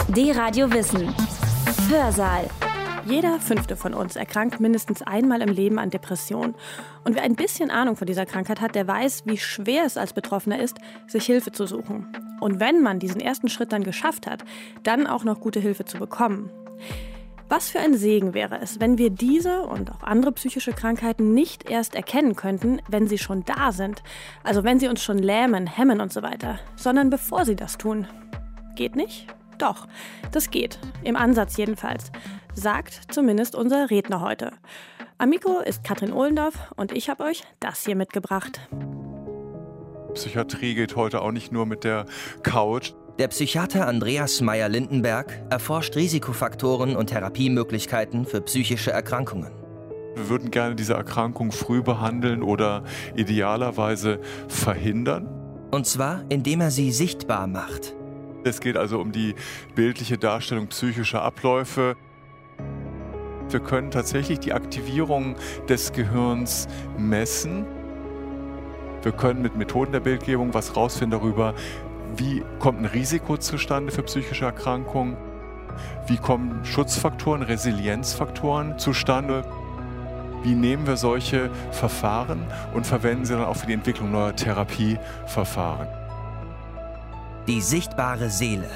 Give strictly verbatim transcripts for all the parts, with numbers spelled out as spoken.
D-Radio Wissen. Hörsaal. Jeder Fünfte von uns erkrankt mindestens einmal im Leben an Depression. Und wer ein bisschen Ahnung von dieser Krankheit hat, der weiß, wie schwer es als Betroffener ist, sich Hilfe zu suchen. Und wenn man diesen ersten Schritt dann geschafft hat, dann auch noch gute Hilfe zu bekommen. Was für ein Segen wäre es, wenn wir diese und auch andere psychische Krankheiten nicht erst erkennen könnten, wenn sie schon da sind. Also wenn sie uns schon lähmen, hemmen und so weiter, sondern bevor sie das tun. Geht nicht? Doch, das geht. Im Ansatz jedenfalls. Sagt zumindest unser Redner heute. Am Mikro ist Katrin Ohlendorf und ich habe euch das hier mitgebracht. Psychiatrie geht heute auch nicht nur mit der Couch. Der Psychiater Andreas Meier-Lindenberg erforscht Risikofaktoren und Therapiemöglichkeiten für psychische Erkrankungen. Wir würden gerne diese Erkrankung früh behandeln oder idealerweise verhindern. Und zwar, indem er sie sichtbar macht. Es geht also um die bildliche Darstellung psychischer Abläufe. Wir können tatsächlich die Aktivierung des Gehirns messen. Wir können mit Methoden der Bildgebung was rausfinden darüber, wie kommt ein Risiko zustande für psychische Erkrankungen, wie kommen Schutzfaktoren, Resilienzfaktoren zustande, wie nehmen wir solche Verfahren und verwenden sie dann auch für die Entwicklung neuer Therapieverfahren. Die sichtbare Seele.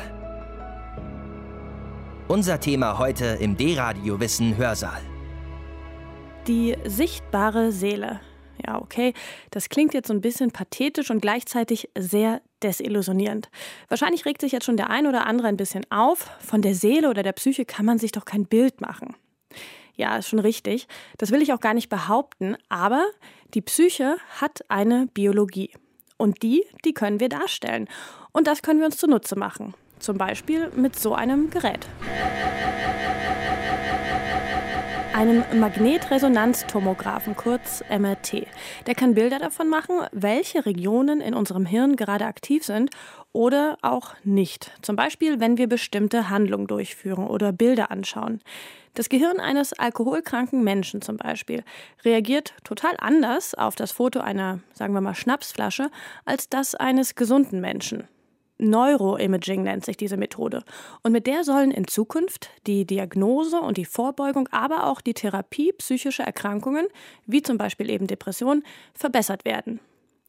Unser Thema heute im D-Radio Wissen Hörsaal. Die sichtbare Seele. Ja, okay, das klingt jetzt so ein bisschen pathetisch und gleichzeitig sehr desillusionierend. Wahrscheinlich regt sich jetzt schon der ein oder andere ein bisschen auf. Von der Seele oder der Psyche kann man sich doch kein Bild machen. Ja, ist schon richtig. Das will ich auch gar nicht behaupten. Aber die Psyche hat eine Biologie. Und die, die können wir darstellen. Und das können wir uns zunutze machen. Zum Beispiel mit so einem Gerät. Einem Magnetresonanztomographen, kurz M R T. Der kann Bilder davon machen, welche Regionen in unserem Hirn gerade aktiv sind oder auch nicht. Zum Beispiel, wenn wir bestimmte Handlungen durchführen oder Bilder anschauen. Das Gehirn eines alkoholkranken Menschen zum Beispiel reagiert total anders auf das Foto einer, sagen wir mal, Schnapsflasche, als das eines gesunden Menschen. Neuroimaging nennt sich diese Methode. Und mit der sollen in Zukunft die Diagnose und die Vorbeugung, aber auch die Therapie psychischer Erkrankungen, wie zum Beispiel eben Depressionen, verbessert werden.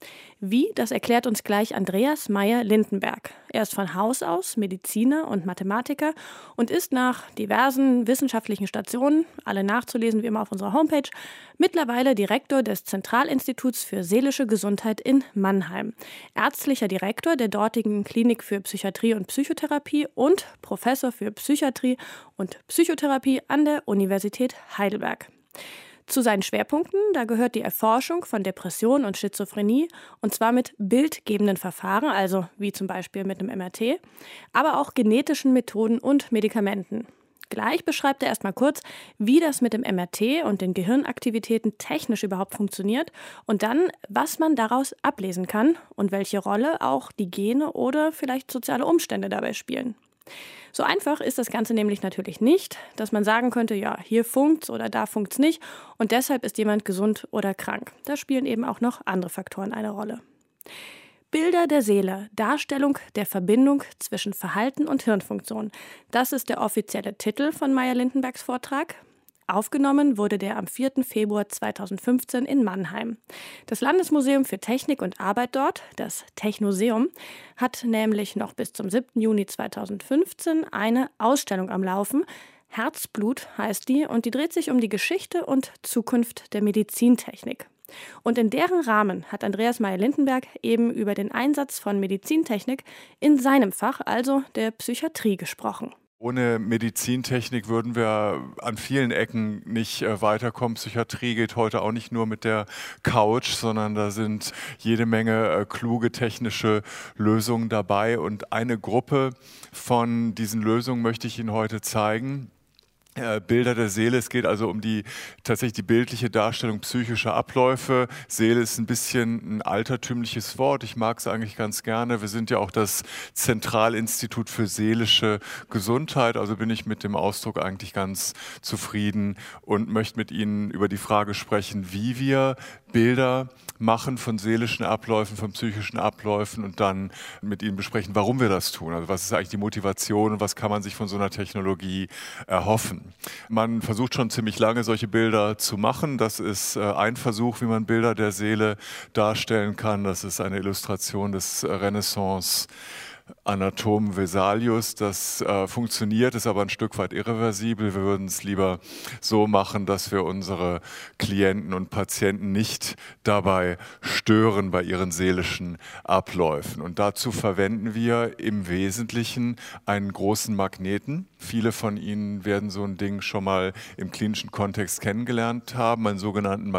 Wie, das erklärt uns gleich Andreas Meier-Lindenberg. Er ist von Haus aus Mediziner und Mathematiker und ist nach diversen wissenschaftlichen Stationen, alle nachzulesen wie immer auf unserer Homepage, mittlerweile Direktor des Zentralinstituts für seelische Gesundheit in Mannheim, ärztlicher Direktor der dortigen Klinik für Psychiatrie und Psychotherapie und Professor für Psychiatrie und Psychotherapie an der Universität Heidelberg. Zu seinen Schwerpunkten, da gehört die Erforschung von Depression und Schizophrenie, und zwar mit bildgebenden Verfahren, also wie zum Beispiel mit einem M R T, aber auch genetischen Methoden und Medikamenten. Gleich beschreibt er erstmal kurz, wie das mit dem M R T und den Gehirnaktivitäten technisch überhaupt funktioniert und dann, was man daraus ablesen kann und welche Rolle auch die Gene oder vielleicht soziale Umstände dabei spielen. So einfach ist das Ganze nämlich natürlich nicht, dass man sagen könnte, ja, hier funkt's oder da funkt's nicht und deshalb ist jemand gesund oder krank. Da spielen eben auch noch andere Faktoren eine Rolle. Bilder der Seele, Darstellung der Verbindung zwischen Verhalten und Hirnfunktion. Das ist der offizielle Titel von Meier-Lindenbergs Vortrag. Aufgenommen wurde der am vierten Februar zweitausendfünfzehn in Mannheim. Das Landesmuseum für Technik und Arbeit dort, das Technoseum, hat nämlich noch bis zum siebten Juni zweitausendfünfzehn eine Ausstellung am Laufen. Herzblut heißt die und die dreht sich um die Geschichte und Zukunft der Medizintechnik. Und in deren Rahmen hat Andreas Meier-Lindenberg eben über den Einsatz von Medizintechnik in seinem Fach, also der Psychiatrie, gesprochen. Ohne Medizintechnik würden wir an vielen Ecken nicht äh, weiterkommen. Psychiatrie geht heute auch nicht nur mit der Couch, sondern da sind jede Menge äh, kluge technische Lösungen dabei. Und eine Gruppe von diesen Lösungen möchte ich Ihnen heute zeigen. Bilder der Seele. Es geht also um die tatsächlich die bildliche Darstellung psychischer Abläufe. Seele ist ein bisschen ein altertümliches Wort. Ich mag es eigentlich ganz gerne. Wir sind ja auch das Zentralinstitut für seelische Gesundheit. Also bin ich mit dem Ausdruck eigentlich ganz zufrieden und möchte mit Ihnen über die Frage sprechen, wie wir Bilder machen von seelischen Abläufen, von psychischen Abläufen und dann mit Ihnen besprechen, warum wir das tun. Also was ist eigentlich die Motivation und was kann man sich von so einer Technologie erhoffen. Man versucht schon ziemlich lange, solche Bilder zu machen. Das ist ein Versuch, wie man Bilder der Seele darstellen kann. Das ist eine Illustration des Renaissance Anatom Vesalius. Das äh, funktioniert, ist aber ein Stück weit irreversibel. Wir würden es lieber so machen, dass wir unsere Klienten und Patienten nicht dabei stören bei ihren seelischen Abläufen. Und dazu verwenden wir im Wesentlichen einen großen Magneten. Viele von Ihnen werden so ein Ding schon mal im klinischen Kontext kennengelernt haben, einen sogenannten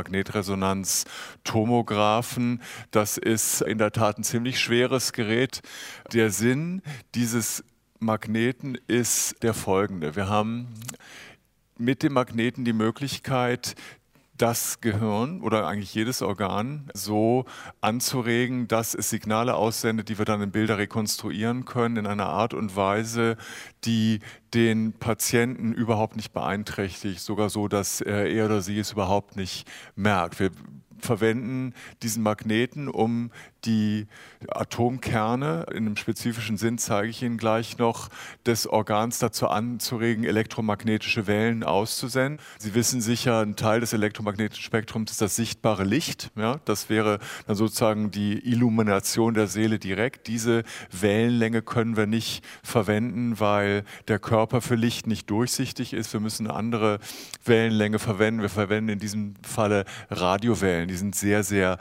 Magnetresonanztomographen. Das ist in der Tat ein ziemlich schweres Gerät. Der Sinn dieses Magneten ist der folgende. Wir haben mit dem Magneten die Möglichkeit, das Gehirn oder eigentlich jedes Organ so anzuregen, dass es Signale aussendet, die wir dann in Bilder rekonstruieren können, in einer Art und Weise, die den Patienten überhaupt nicht beeinträchtigt, sogar so, dass er oder sie es überhaupt nicht merkt. Wir verwenden diesen Magneten, um die Atomkerne, in einem spezifischen Sinn zeige ich Ihnen gleich noch, des Organs dazu anzuregen, elektromagnetische Wellen auszusenden. Sie wissen sicher, ein Teil des elektromagnetischen Spektrums ist das sichtbare Licht. Ja, das wäre dann sozusagen die Illumination der Seele direkt. Diese Wellenlänge können wir nicht verwenden, weil der Körper für Licht nicht durchsichtig ist. Wir müssen eine andere Wellenlänge verwenden. Wir verwenden in diesem Falle Radiowellen. Die sind sehr, sehr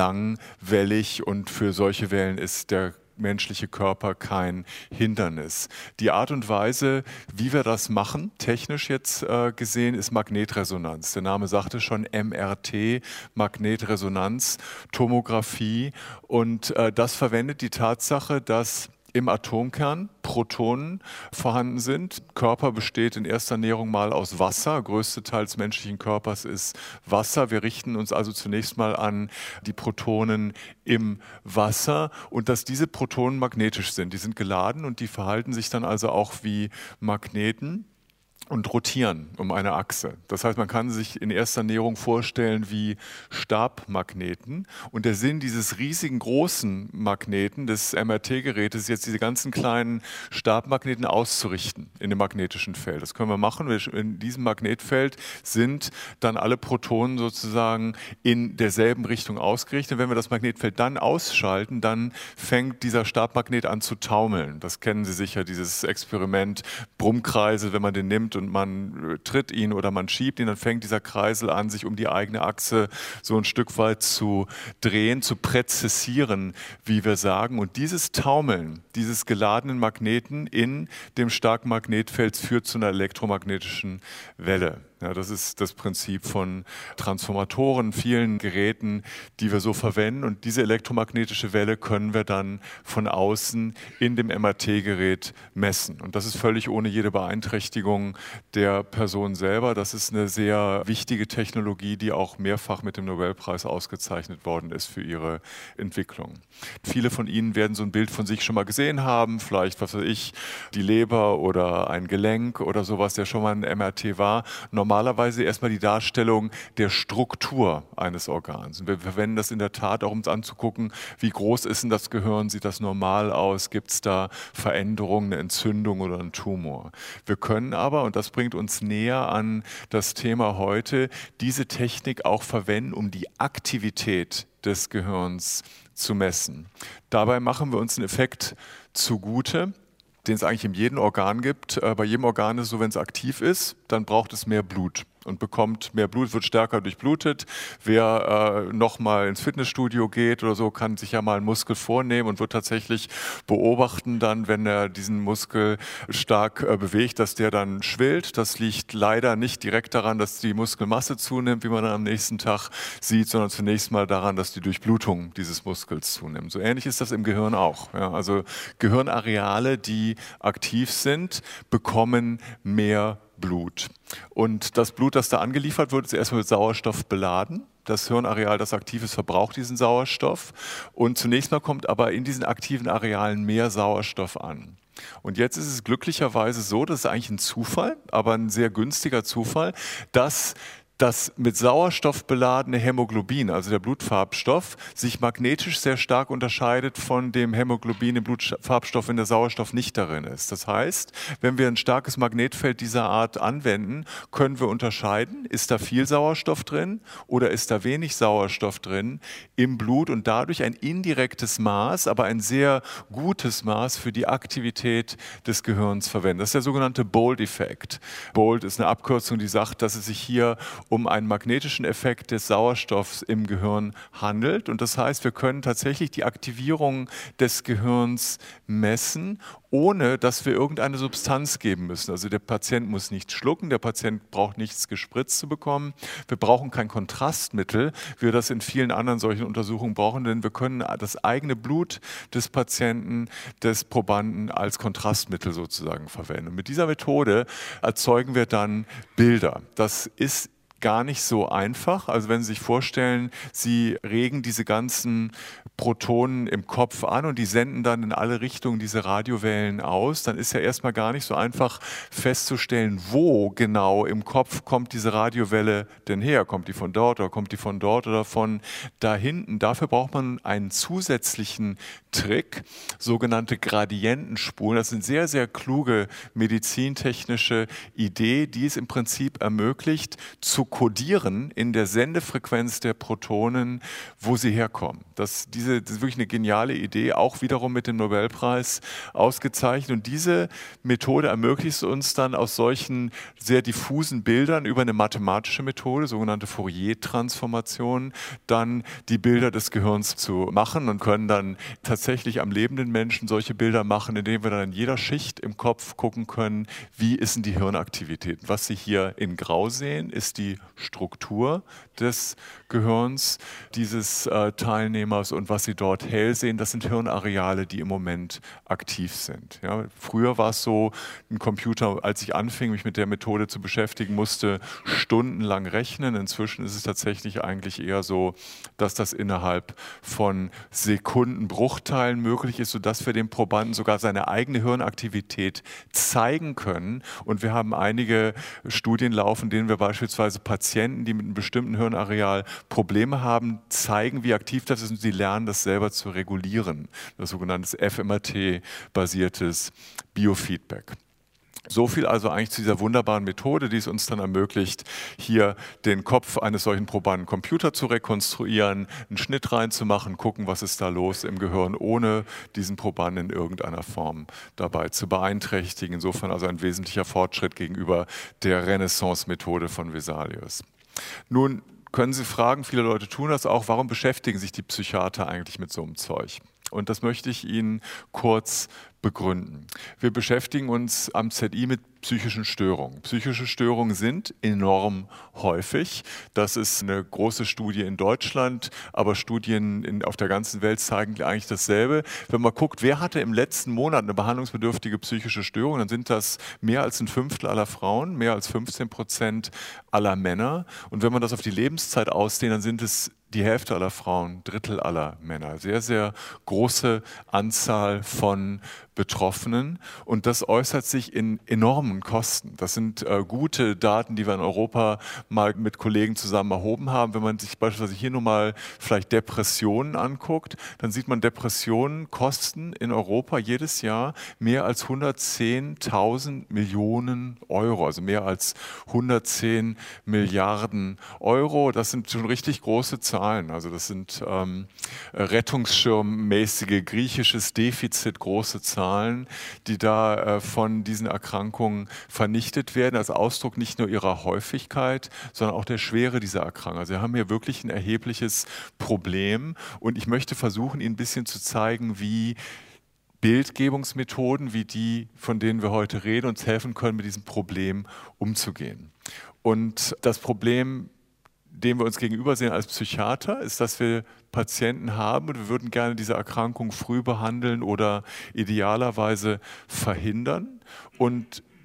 langwellig und für solche Wellen ist der menschliche Körper kein Hindernis. Die Art und Weise, wie wir das machen, technisch jetzt äh, gesehen, ist Magnetresonanz. Der Name sagte schon M R T, Magnetresonanz, Tomographie. Und äh, das verwendet die Tatsache, dass im Atomkern Protonen vorhanden sind. Körper besteht in erster Näherung mal aus Wasser. Größte Teil des menschlichen Körpers ist Wasser. Wir richten uns also zunächst mal an die Protonen im Wasser und dass diese Protonen magnetisch sind. Die sind geladen und die verhalten sich dann also auch wie Magneten und rotieren um eine Achse. Das heißt, man kann sich in erster Näherung vorstellen wie Stabmagneten. Und der Sinn dieses riesigen großen Magneten, des M R T-Gerätes, ist jetzt diese ganzen kleinen Stabmagneten auszurichten in dem magnetischen Feld. Das können wir machen. In diesem Magnetfeld sind dann alle Protonen sozusagen in derselben Richtung ausgerichtet. Wenn wir das Magnetfeld dann ausschalten, dann fängt dieser Stabmagnet an zu taumeln. Das kennen Sie sicher, dieses Experiment Brummkreisel, wenn man den nimmt und man tritt ihn oder man schiebt ihn, dann fängt dieser Kreisel an, sich um die eigene Achse so ein Stück weit zu drehen, zu präzessieren, wie wir sagen. Und dieses Taumeln dieses geladenen Magneten in dem starken Magnetfeld führt zu einer elektromagnetischen Welle. Ja, das ist das Prinzip von Transformatoren, vielen Geräten, die wir so verwenden. Und diese elektromagnetische Welle können wir dann von außen in dem M R T-Gerät messen. Und das ist völlig ohne jede Beeinträchtigung der Person selber. Das ist eine sehr wichtige Technologie, die auch mehrfach mit dem Nobelpreis ausgezeichnet worden ist für ihre Entwicklung. Viele von Ihnen werden so ein Bild von sich schon mal gesehen haben, vielleicht, was weiß ich, die Leber oder ein Gelenk oder sowas, der schon mal ein M R T war. Normalerweise erstmal die Darstellung der Struktur eines Organs. Und wir verwenden das in der Tat auch, um uns anzugucken, wie groß ist denn das Gehirn, sieht das normal aus, gibt es da Veränderungen, eine Entzündung oder einen Tumor. Wir können aber, und das bringt uns näher an das Thema heute, diese Technik auch verwenden, um die Aktivität des Gehirns zu messen. Dabei machen wir uns einen Effekt zugute, den es eigentlich in jedem Organ gibt. Bei jedem Organ ist es so, wenn es aktiv ist, dann braucht es mehr Blut und bekommt mehr Blut, wird stärker durchblutet. Wer äh, nochmal ins Fitnessstudio geht oder so, kann sich ja mal einen Muskel vornehmen und wird tatsächlich beobachten dann, wenn er diesen Muskel stark äh, bewegt, dass der dann schwillt. Das liegt leider nicht direkt daran, dass die Muskelmasse zunimmt, wie man dann am nächsten Tag sieht, sondern zunächst mal daran, dass die Durchblutung dieses Muskels zunimmt. So ähnlich ist das im Gehirn auch. Ja, also Gehirnareale, die aktiv sind, bekommen mehr Blut. Und das Blut, das da angeliefert wird, ist erstmal mit Sauerstoff beladen. Das Hirnareal, das aktiv ist, verbraucht diesen Sauerstoff. Und zunächst mal kommt aber in diesen aktiven Arealen mehr Sauerstoff an. Und jetzt ist es glücklicherweise so, das ist eigentlich ein Zufall, aber ein sehr günstiger Zufall, dass das mit Sauerstoff beladene Hämoglobin, also der Blutfarbstoff, sich magnetisch sehr stark unterscheidet von dem Hämoglobin, dem Blutfarbstoff, wenn der Sauerstoff nicht darin ist. Das heißt, wenn wir ein starkes Magnetfeld dieser Art anwenden, können wir unterscheiden, ist da viel Sauerstoff drin oder ist da wenig Sauerstoff drin im Blut und dadurch ein indirektes Maß, aber ein sehr gutes Maß für die Aktivität des Gehirns verwenden. Das ist der sogenannte Bold-Effekt. Bold ist eine Abkürzung, die sagt, dass es sich hier um einen magnetischen Effekt des Sauerstoffs im Gehirn handelt. Und das heißt, wir können tatsächlich die Aktivierung des Gehirns messen, ohne dass wir irgendeine Substanz geben müssen. Also der Patient muss nichts schlucken, der Patient braucht nichts gespritzt zu bekommen. Wir brauchen kein Kontrastmittel, wie wir das in vielen anderen solchen Untersuchungen brauchen, denn wir können das eigene Blut des Patienten, des Probanden als Kontrastmittel sozusagen verwenden. Und mit dieser Methode erzeugen wir dann Bilder. Das ist gar nicht so einfach. Also wenn Sie sich vorstellen, Sie regen diese ganzen Protonen im Kopf an und die senden dann in alle Richtungen diese Radiowellen aus, dann ist ja erstmal gar nicht so einfach festzustellen, wo genau im Kopf kommt diese Radiowelle denn her? Kommt die von dort oder kommt die von dort oder von da hinten? Dafür braucht man einen zusätzlichen Trick, sogenannte Gradientenspulen. Das sind sehr, sehr kluge medizintechnische Idee, die es im Prinzip ermöglicht, zu kodieren in der Sendefrequenz der Protonen, wo sie herkommen. Das, diese, das ist wirklich eine geniale Idee, auch wiederum mit dem Nobelpreis ausgezeichnet. Und diese Methode ermöglicht es uns dann aus solchen sehr diffusen Bildern über eine mathematische Methode, sogenannte Fourier-Transformation, dann die Bilder des Gehirns zu machen und können dann tatsächlich am lebenden Menschen solche Bilder machen, indem wir dann in jeder Schicht im Kopf gucken können, wie ist denn die Hirnaktivität. Was Sie hier in Grau sehen, ist die Struktur des Gehirns dieses äh, Teilnehmers und was Sie dort hell sehen, das sind Hirnareale, die im Moment aktiv sind. Ja, früher war es so, ein Computer, als ich anfing, mich mit der Methode zu beschäftigen, musste stundenlang rechnen. Inzwischen ist es tatsächlich eigentlich eher so, dass das innerhalb von Sekundenbruchteilen möglich ist, sodass wir dem Probanden sogar seine eigene Hirnaktivität zeigen können. Und wir haben einige Studien laufen, in denen wir beispielsweise Patienten, die mit einem bestimmten Hirnareal Probleme haben, zeigen, wie aktiv das ist und sie lernen, das selber zu regulieren. Das sogenannte F M R T-basiertes Biofeedback. So viel also eigentlich zu dieser wunderbaren Methode, die es uns dann ermöglicht, hier den Kopf eines solchen Probanden Computer zu rekonstruieren, einen Schnitt reinzumachen, gucken, was ist da los im Gehirn, ohne diesen Probanden in irgendeiner Form dabei zu beeinträchtigen. Insofern also ein wesentlicher Fortschritt gegenüber der Renaissance-Methode von Vesalius. Nun können Sie fragen, viele Leute tun das auch, warum beschäftigen sich die Psychiater eigentlich mit so einem Zeug? Und das möchte ich Ihnen kurz begründen. Wir beschäftigen uns am Z I mit psychischen Störungen. Psychische Störungen sind enorm häufig. Das ist eine große Studie in Deutschland, aber Studien in, auf der ganzen Welt zeigen eigentlich dasselbe. Wenn man guckt, wer hatte im letzten Monat eine behandlungsbedürftige psychische Störung, dann sind das mehr als ein Fünftel aller Frauen, mehr als fünfzehn Prozent aller Männer. Und wenn man das auf die Lebenszeit ausdehnt, dann sind es die Hälfte aller Frauen, Drittel aller Männer. Sehr, sehr große Anzahl von Betroffenen. Und das äußert sich in enormen Kosten. Das sind äh, gute Daten, die wir in Europa mal mit Kollegen zusammen erhoben haben. Wenn man sich beispielsweise hier nur mal vielleicht Depressionen anguckt, dann sieht man, Depressionen kosten in Europa jedes Jahr mehr als hundertzehntausend Millionen Euro, also mehr als hundertzehn Milliarden Euro. Das sind schon richtig große Zahlen. Also das sind ähm, rettungsschirmmäßige griechisches Defizit, große Zahlen, die da äh, von diesen Erkrankungen vernichtet werden, als Ausdruck nicht nur ihrer Häufigkeit, sondern auch der Schwere dieser Erkrankung. Also wir haben hier wirklich ein erhebliches Problem und ich möchte versuchen, Ihnen ein bisschen zu zeigen, wie Bildgebungsmethoden, wie die, von denen wir heute reden, uns helfen können, mit diesem Problem umzugehen. Und das Problem, dem wir uns gegenüber sehen als Psychiater, ist, dass wir Patienten haben und wir würden gerne diese Erkrankung früh behandeln oder idealerweise verhindern. Und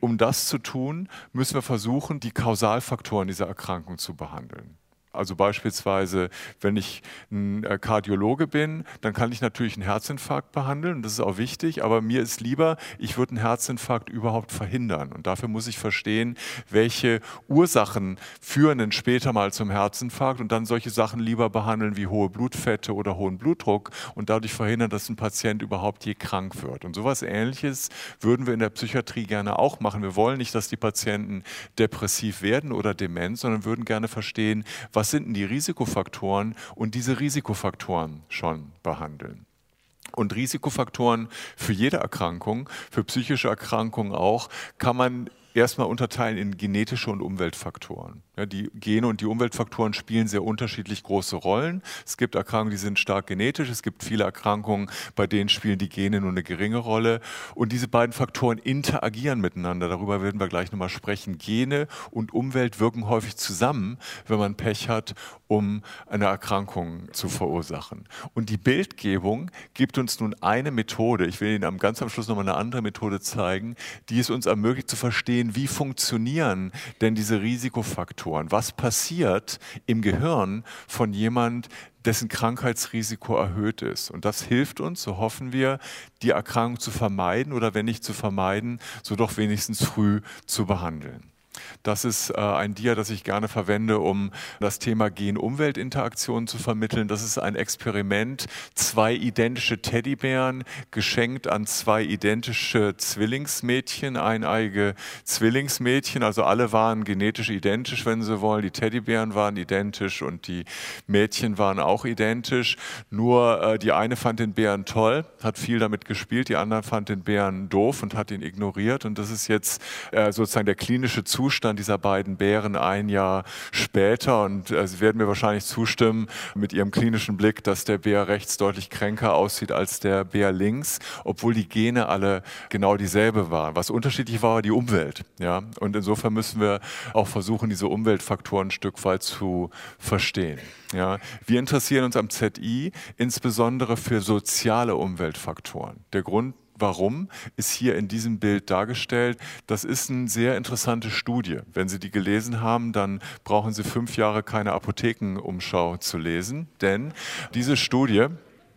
um das zu tun, müssen wir versuchen, die Kausalfaktoren dieser Erkrankung zu behandeln. Also beispielsweise, wenn ich ein Kardiologe bin, dann kann ich natürlich einen Herzinfarkt behandeln, das ist auch wichtig, aber mir ist lieber, ich würde einen Herzinfarkt überhaupt verhindern. Und dafür muss ich verstehen, welche Ursachen führen denn später mal zum Herzinfarkt und dann solche Sachen lieber behandeln wie hohe Blutfette oder hohen Blutdruck und dadurch verhindern, dass ein Patient überhaupt je krank wird. Und sowas Ähnliches würden wir in der Psychiatrie gerne auch machen. Wir wollen nicht, dass die Patienten depressiv werden oder dement, sondern würden gerne verstehen, was Was sind denn die Risikofaktoren und diese Risikofaktoren schon behandeln. Und Risikofaktoren für jede Erkrankung, für psychische Erkrankungen auch, kann man erstmal unterteilen in genetische und Umweltfaktoren. Ja, die Gene und die Umweltfaktoren spielen sehr unterschiedlich große Rollen. Es gibt Erkrankungen, die sind stark genetisch. Es gibt viele Erkrankungen, bei denen spielen die Gene nur eine geringe Rolle. Und diese beiden Faktoren interagieren miteinander. Darüber werden wir gleich nochmal sprechen. Gene und Umwelt wirken häufig zusammen, wenn man Pech hat, um eine Erkrankung zu verursachen. Und die Bildgebung gibt uns nun eine Methode. Ich will Ihnen am ganz am Schluss nochmal eine andere Methode zeigen, die es uns ermöglicht zu verstehen, wie funktionieren denn diese Risikofaktoren? Was passiert im Gehirn von jemand, dessen Krankheitsrisiko erhöht ist? Und das hilft uns, so hoffen wir, die Erkrankung zu vermeiden oder wenn nicht zu vermeiden, so doch wenigstens früh zu behandeln. Das ist äh, ein Dia, das ich gerne verwende, um das Thema Gen-Umwelt-Interaktion zu vermitteln. Das ist ein Experiment, zwei identische Teddybären geschenkt an zwei identische Zwillingsmädchen, eineige Zwillingsmädchen. Also alle waren genetisch identisch, wenn Sie wollen. Die Teddybären waren identisch und die Mädchen waren auch identisch. Nur äh, die eine fand den Bären toll, hat viel damit gespielt, die andere fand den Bären doof und hat ihn ignoriert. Und das ist jetzt äh, sozusagen der klinische Zustand Zustand dieser beiden Bären ein Jahr später und äh, Sie werden mir wahrscheinlich zustimmen mit Ihrem klinischen Blick, dass der Bär rechts deutlich kränker aussieht als der Bär links, obwohl die Gene alle genau dieselbe waren. Was unterschiedlich war, war die Umwelt. Ja? Und insofern müssen wir auch versuchen, diese Umweltfaktoren ein Stück weit zu verstehen. Ja? Wir interessieren uns am Z I insbesondere für soziale Umweltfaktoren. Der Grund, warum, ist hier in diesem Bild dargestellt. Das ist eine sehr interessante Studie. Wenn Sie die gelesen haben, dann brauchen Sie fünf Jahre keine Apothekenumschau zu lesen, denn diese Studie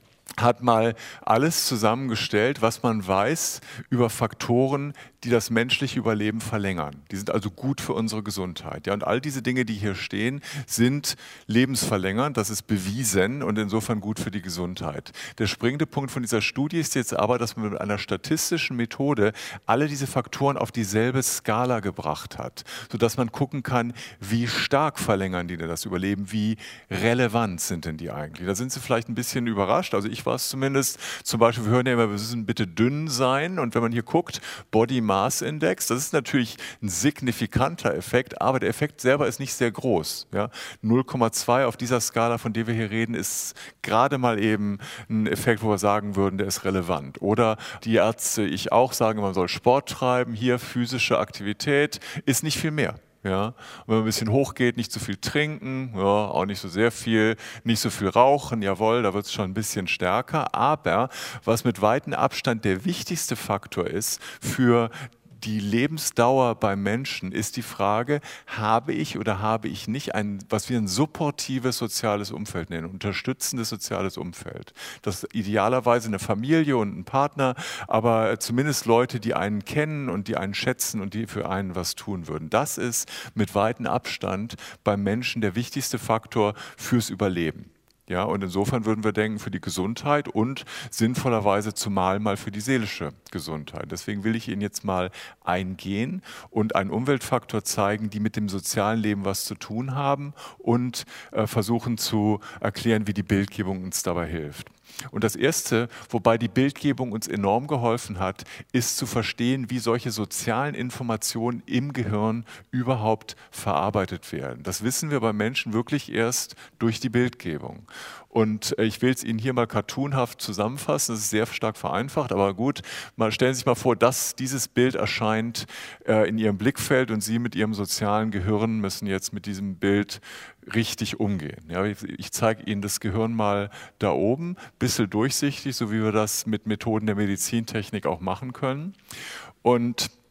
hat mal alles zusammengestellt, was man weiß über Faktoren, die das menschliche Überleben verlängern. Die sind also gut für unsere Gesundheit. Ja, und all diese Dinge, die hier stehen, sind lebensverlängernd, das ist bewiesen und insofern gut für die Gesundheit. Der springende Punkt von dieser Studie ist jetzt aber, dass man mit einer statistischen Methode alle diese Faktoren auf dieselbe Skala gebracht hat, sodass man gucken kann, wie stark verlängern die denn das Überleben, wie relevant sind denn die eigentlich. Da sind Sie vielleicht ein bisschen überrascht, also ich war es zumindest. Zum Beispiel, wir hören ja immer, wir müssen bitte dünn sein und wenn man hier guckt, Body Mass Index, das ist natürlich ein signifikanter Effekt, aber der Effekt selber ist nicht sehr groß. Ja? null Komma zwei auf dieser Skala, von der wir hier reden, ist gerade mal eben ein Effekt, wo wir sagen würden, der ist relevant. Oder die Ärzte, ich auch, sagen, man soll Sport treiben, hier physische Aktivität, ist nicht viel mehr. Ja, und wenn man ein bisschen hochgeht, nicht zu viel trinken, ja, auch nicht so sehr viel, nicht so viel rauchen, jawohl, da wird es schon ein bisschen stärker. Aber was mit weitem Abstand der wichtigste Faktor ist für die Lebensdauer beim Menschen, ist die Frage, habe ich oder habe ich nicht ein, was wir ein supportives soziales Umfeld nennen, unterstützendes soziales Umfeld. Das ist idealerweise eine Familie und ein Partner, aber zumindest Leute, die einen kennen und die einen schätzen und die für einen was tun würden. Das ist mit weitem Abstand beim Menschen der wichtigste Faktor fürs Überleben. Ja, und insofern würden wir denken, für die Gesundheit und sinnvollerweise zumal mal für die seelische Gesundheit. Deswegen will ich Ihnen jetzt mal eingehen und einen Umweltfaktor zeigen, die mit dem sozialen Leben was zu tun haben und äh, versuchen zu erklären, wie die Bildgebung uns dabei hilft. Und das Erste, wobei die Bildgebung uns enorm geholfen hat, ist zu verstehen, wie solche sozialen Informationen im Gehirn überhaupt verarbeitet werden. Das wissen wir bei Menschen wirklich erst durch die Bildgebung. Und ich will es Ihnen hier mal cartoonhaft zusammenfassen, das ist sehr stark vereinfacht, aber gut, mal stellen Sie sich mal vor, dass dieses Bild erscheint äh, in Ihrem Blickfeld und Sie mit Ihrem sozialen Gehirn müssen jetzt mit diesem Bild richtig umgehen. Ja, ich, ich zeige Ihnen das Gehirn mal da oben, ein bisschen durchsichtig, so wie wir das mit Methoden der Medizintechnik auch machen können. Und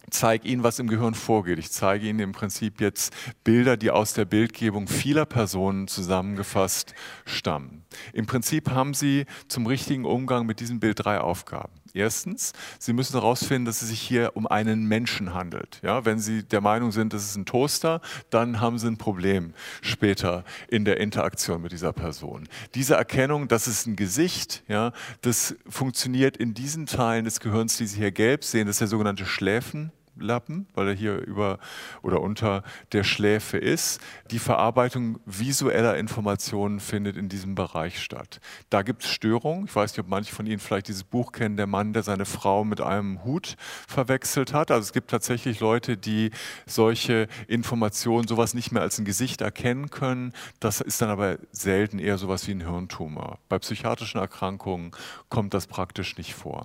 zeige Ihnen, was im Gehirn vorgeht. Ich zeige Ihnen im Prinzip jetzt Bilder, die aus der Bildgebung vieler Personen zusammengefasst stammen. Im Prinzip haben Sie zum richtigen Umgang mit diesem Bild drei Aufgaben. Erstens, Sie müssen herausfinden, dass es sich hier um einen Menschen handelt. Ja, wenn Sie der Meinung sind, das ist ein Toaster, dann haben Sie ein Problem später in der Interaktion mit dieser Person. Diese Erkennung, das ist ein Gesicht, ja, das funktioniert in diesen Teilen des Gehirns, die Sie hier gelb sehen, das ist der sogenannte Schläfen. Lappen, weil er hier über oder unter der Schläfe ist. Die Verarbeitung visueller Informationen findet in diesem Bereich statt. Da gibt es Störungen. Ich weiß nicht, ob manche von Ihnen vielleicht dieses Buch kennen, der Mann, der seine Frau mit einem Hut verwechselt hat. Also es gibt tatsächlich Leute, die solche Informationen, sowas nicht mehr als ein Gesicht erkennen können. Das ist dann aber selten eher sowas wie ein Hirntumor. Bei psychiatrischen Erkrankungen kommt das praktisch nicht vor.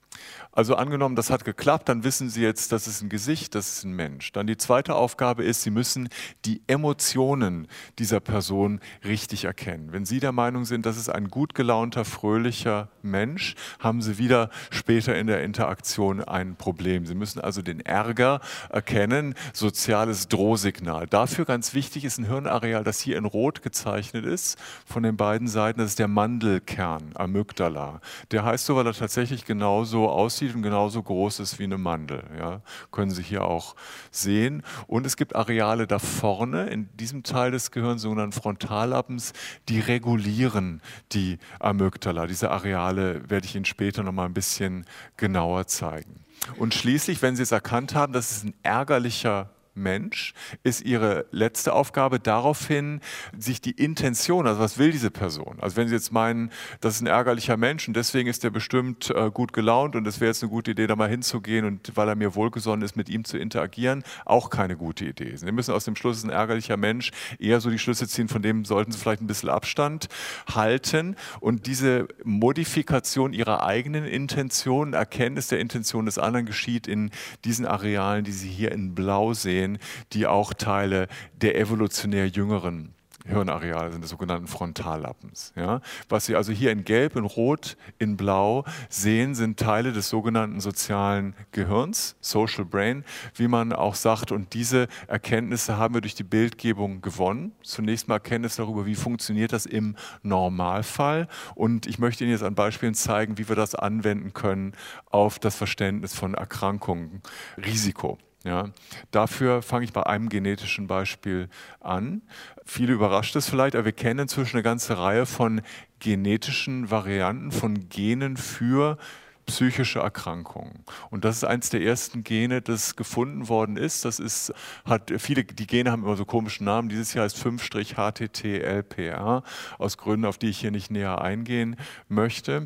Also angenommen, das hat geklappt, dann wissen Sie jetzt, das ist ein Gesicht, das ist ein Mensch. Dann die zweite Aufgabe ist, Sie müssen die Emotionen dieser Person richtig erkennen. Wenn Sie der Meinung sind, das ist ein gut gelaunter, fröhlicher Mensch, haben Sie wieder später in der Interaktion ein Problem. Sie müssen also den Ärger erkennen, soziales Drohsignal. Dafür ganz wichtig ist ein Hirnareal, das hier in Rot gezeichnet ist, von den beiden Seiten, das ist der Mandelkern, Amygdala. Der heißt so, weil er tatsächlich genauso aussieht und genauso groß ist wie eine Mandel. Ja, können Sie hier auch sehen. Und es gibt Areale da vorne, in diesem Teil des Gehirns, sogenannten Frontallappens, die regulieren die Amygdala. Diese Areale werde ich Ihnen später noch mal ein bisschen genauer zeigen. Und schließlich, wenn Sie es erkannt haben, das ist ein ärgerlicher Mensch, ist Ihre letzte Aufgabe daraufhin, sich die Intention, also was will diese Person? Also wenn Sie jetzt meinen, das ist ein ärgerlicher Mensch und deswegen ist er bestimmt äh, gut gelaunt und es wäre jetzt eine gute Idee, da mal hinzugehen und weil er mir wohlgesonnen ist, mit ihm zu interagieren, auch keine gute Idee. Sie müssen aus dem Schluss, ist ein ärgerlicher Mensch, eher so die Schlüsse ziehen, von dem sollten Sie vielleicht ein bisschen Abstand halten und diese Modifikation Ihrer eigenen Intention, Erkenntnis der Intention des anderen geschieht in diesen Arealen, die Sie hier in Blau sehen, die auch Teile der evolutionär jüngeren Hirnareale sind, des sogenannten Frontallappens. Ja? Was Sie also hier in Gelb, in Rot, in Blau sehen, sind Teile des sogenannten sozialen Gehirns, Social Brain, wie man auch sagt. Und diese Erkenntnisse haben wir durch die Bildgebung gewonnen. Zunächst mal Erkenntnis darüber, wie funktioniert das im Normalfall. Und ich möchte Ihnen jetzt an Beispielen zeigen, wie wir das anwenden können auf das Verständnis von Erkrankungen, Risiko. Ja, dafür fange ich bei einem genetischen Beispiel an. Viele überrascht es vielleicht, aber wir kennen inzwischen eine ganze Reihe von genetischen Varianten, von Genen für psychische Erkrankungen. Und das ist eines der ersten Gene, das gefunden worden ist. Das ist, hat viele, die Gene haben immer so komischen Namen. Dieses Jahr ist fünf H T T L P R, aus Gründen, auf die ich hier nicht näher eingehen möchte.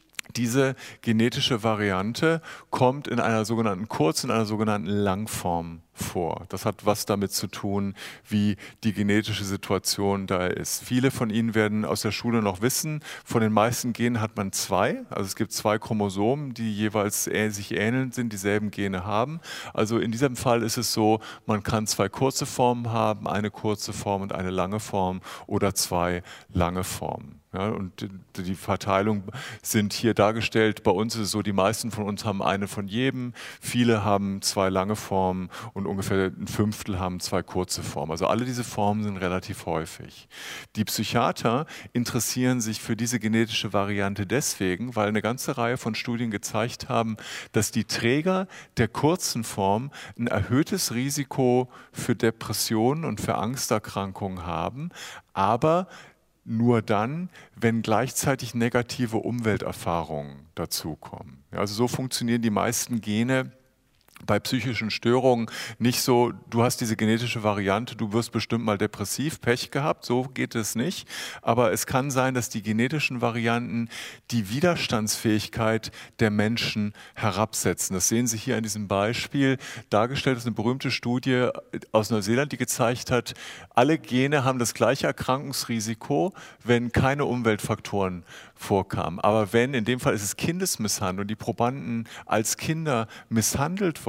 Diese genetische Variante kommt in einer sogenannten Kurz- und einer sogenannten Langform vor. Das hat was damit zu tun, wie die genetische Situation da ist. Viele von Ihnen werden aus der Schule noch wissen, von den meisten Genen hat man zwei. Also es gibt zwei Chromosomen, die jeweils sich ähneln sind, dieselben Gene haben. Also in diesem Fall ist es so, man kann zwei kurze Formen haben, eine kurze Form und eine lange Form oder zwei lange Formen. Ja, und die Verteilung sind hier dargestellt. Bei uns ist es so, die meisten von uns haben eine von jedem. Viele haben zwei lange Formen und ungefähr ein Fünftel haben zwei kurze Formen. Also alle diese Formen sind relativ häufig. Die Psychiater interessieren sich für diese genetische Variante deswegen, weil eine ganze Reihe von Studien gezeigt haben, dass die Träger der kurzen Form ein erhöhtes Risiko für Depressionen und für Angsterkrankungen haben, aber nur dann, wenn gleichzeitig negative Umwelterfahrungen dazukommen. Also so funktionieren die meisten Gene bei psychischen Störungen nicht so, du hast diese genetische Variante, du wirst bestimmt mal depressiv, Pech gehabt, so geht es nicht. Aber es kann sein, dass die genetischen Varianten die Widerstandsfähigkeit der Menschen herabsetzen. Das sehen Sie hier an diesem Beispiel. Dargestellt ist eine berühmte Studie aus Neuseeland, die gezeigt hat, alle Gene haben das gleiche Erkrankungsrisiko, wenn keine Umweltfaktoren vorkamen. Aber wenn, in dem Fall ist es Kindesmisshandlung und die Probanden als Kinder misshandelt worden,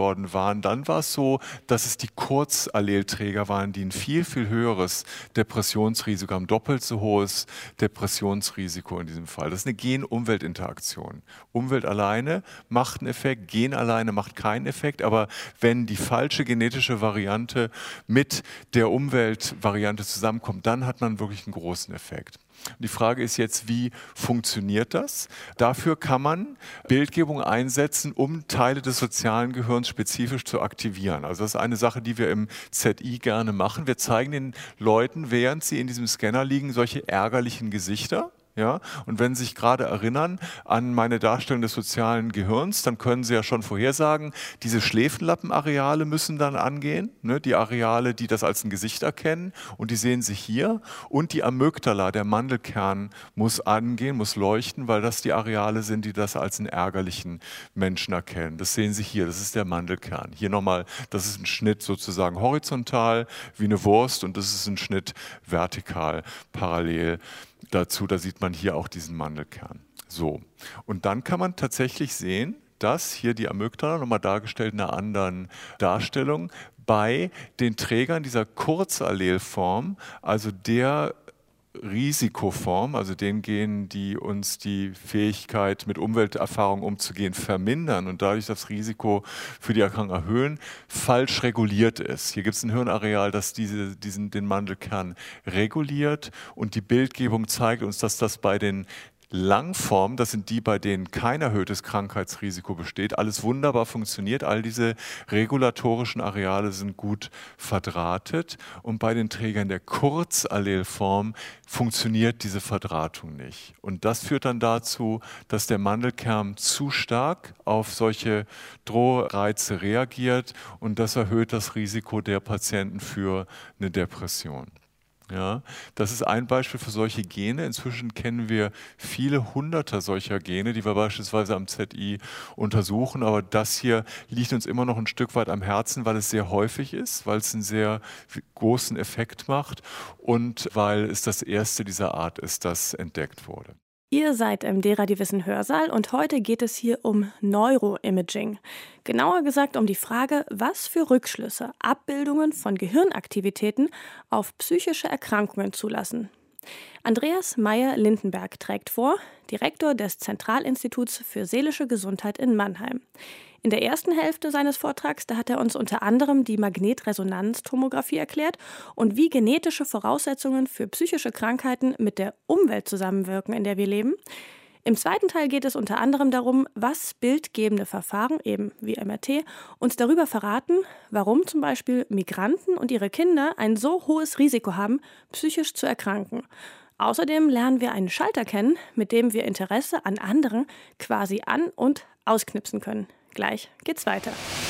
worden waren, dann war es so, dass es die Kurzallelträger waren, die ein viel, viel höheres Depressionsrisiko haben, doppelt so hohes Depressionsrisiko in diesem Fall. Das ist eine Gen-Umwelt-Interaktion. Umwelt alleine macht einen Effekt, Gen alleine macht keinen Effekt, aber wenn die falsche genetische Variante mit der Umweltvariante zusammenkommt, dann hat man wirklich einen großen Effekt. Die Frage ist jetzt, wie funktioniert das? Dafür kann man Bildgebung einsetzen, um Teile des sozialen Gehirns spezifisch zu aktivieren. Also das ist eine Sache, die wir im Z I gerne machen. Wir zeigen den Leuten, während sie in diesem Scanner liegen, solche ärgerlichen Gesichter. Ja, und wenn Sie sich gerade erinnern an meine Darstellung des sozialen Gehirns, dann können Sie ja schon vorhersagen, diese Schläfenlappenareale müssen dann angehen, ne, die Areale, die das als ein Gesicht erkennen, und die sehen Sie hier. Und die Amygdala, der Mandelkern, muss angehen, muss leuchten, weil das die Areale sind, die das als einen ärgerlichen Menschen erkennen. Das sehen Sie hier, das ist der Mandelkern. Hier nochmal, das ist ein Schnitt sozusagen horizontal wie eine Wurst, und das ist ein Schnitt vertikal, parallel dazu. Da sieht man hier auch diesen Mandelkern. So, und dann kann man tatsächlich sehen, dass hier die Amygdala, nochmal dargestellt in einer anderen Darstellung, bei den Trägern dieser Kurzallelform, also der Risikoform, also den Genen, die uns die Fähigkeit, mit Umwelterfahrung umzugehen, vermindern und dadurch das Risiko für die Erkrankung erhöhen, falsch reguliert ist. Hier gibt es ein Hirnareal, das diese, diesen, den Mandelkern reguliert, und die Bildgebung zeigt uns, dass das bei den Langformen, das sind die, bei denen kein erhöhtes Krankheitsrisiko besteht, alles wunderbar funktioniert. All diese regulatorischen Areale sind gut verdrahtet, und bei den Trägern der Kurzallelform funktioniert diese Verdrahtung nicht. Und das führt dann dazu, dass der Mandelkern zu stark auf solche Drohreize reagiert, und das erhöht das Risiko der Patienten für eine Depression. Ja, das ist ein Beispiel für solche Gene. Inzwischen kennen wir viele Hunderter solcher Gene, die wir beispielsweise am Z I untersuchen. Aber das hier liegt uns immer noch ein Stück weit am Herzen, weil es sehr häufig ist, weil es einen sehr großen Effekt macht und weil es das erste dieser Art ist, das entdeckt wurde. Ihr seid im D-Radio-Wissen Hörsaal, und heute geht es hier um Neuroimaging. Genauer gesagt um die Frage, was für Rückschlüsse Abbildungen von Gehirnaktivitäten auf psychische Erkrankungen zulassen. Andreas Meyer-Lindenberg trägt vor, Direktor des Zentralinstituts für seelische Gesundheit in Mannheim. In der ersten Hälfte seines Vortrags, da hat er uns unter anderem die Magnetresonanztomographie erklärt und wie genetische Voraussetzungen für psychische Krankheiten mit der Umwelt zusammenwirken, in der wir leben. Im zweiten Teil geht es unter anderem darum, was bildgebende Verfahren, eben wie M R T, uns darüber verraten, warum zum Beispiel Migranten und ihre Kinder ein so hohes Risiko haben, psychisch zu erkranken. Außerdem lernen wir einen Schalter kennen, mit dem wir Interesse an anderen quasi an- und ausknipsen können. Gleich geht's weiter.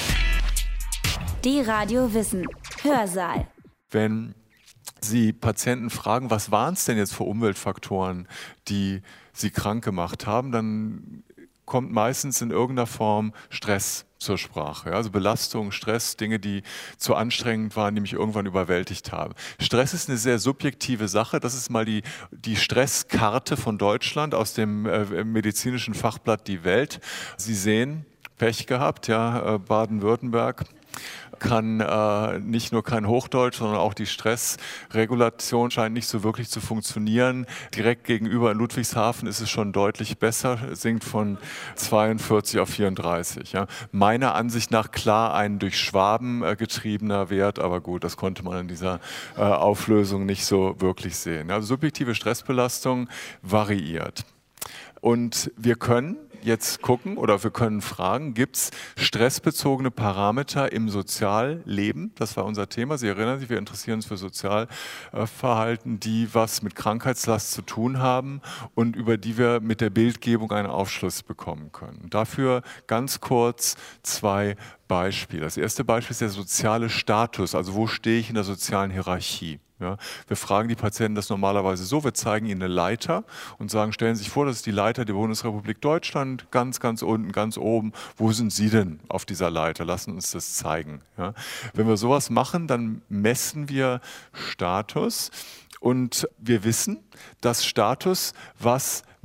D-Radio Wissen Hörsaal. Wenn Sie Patienten fragen, was waren es denn jetzt für Umweltfaktoren, die sie krank gemacht haben, dann kommt meistens in irgendeiner Form Stress zur Sprache. Also Belastung, Stress, Dinge, die zu anstrengend waren, die mich irgendwann überwältigt haben. Stress ist eine sehr subjektive Sache. Das ist mal die, die Stresskarte von Deutschland aus dem äh, medizinischen Fachblatt Die Welt. Sie sehen, Pech gehabt, ja, äh, Baden-Württemberg kann äh, nicht nur kein Hochdeutsch, sondern auch die Stressregulation scheint nicht so wirklich zu funktionieren. Direkt gegenüber in Ludwigshafen ist es schon deutlich besser, sinkt von zweiundvierzig auf vierunddreißig. Ja. Meiner Ansicht nach klar ein durch Schwaben äh, getriebener Wert, aber gut, das konnte man in dieser äh, Auflösung nicht so wirklich sehen. Also subjektive Stressbelastung variiert. Und wir können jetzt gucken oder wir können fragen, gibt es stressbezogene Parameter im Sozialleben? Das war unser Thema. Sie erinnern sich, wir interessieren uns für Sozialverhalten, die was mit Krankheitslast zu tun haben und über die wir mit der Bildgebung einen Aufschluss bekommen können. Dafür ganz kurz zwei Beispiele. Das erste Beispiel ist der soziale Status, also wo stehe ich in der sozialen Hierarchie? Ja, wir fragen die Patienten das normalerweise so, wir zeigen ihnen eine Leiter und sagen, stellen Sie sich vor, das ist die Leiter der Bundesrepublik Deutschland, ganz, ganz unten, ganz oben. Wo sind Sie denn auf dieser Leiter? Lassen uns das zeigen. Ja, wenn wir sowas machen, dann messen wir Status und wir wissen, dass Status was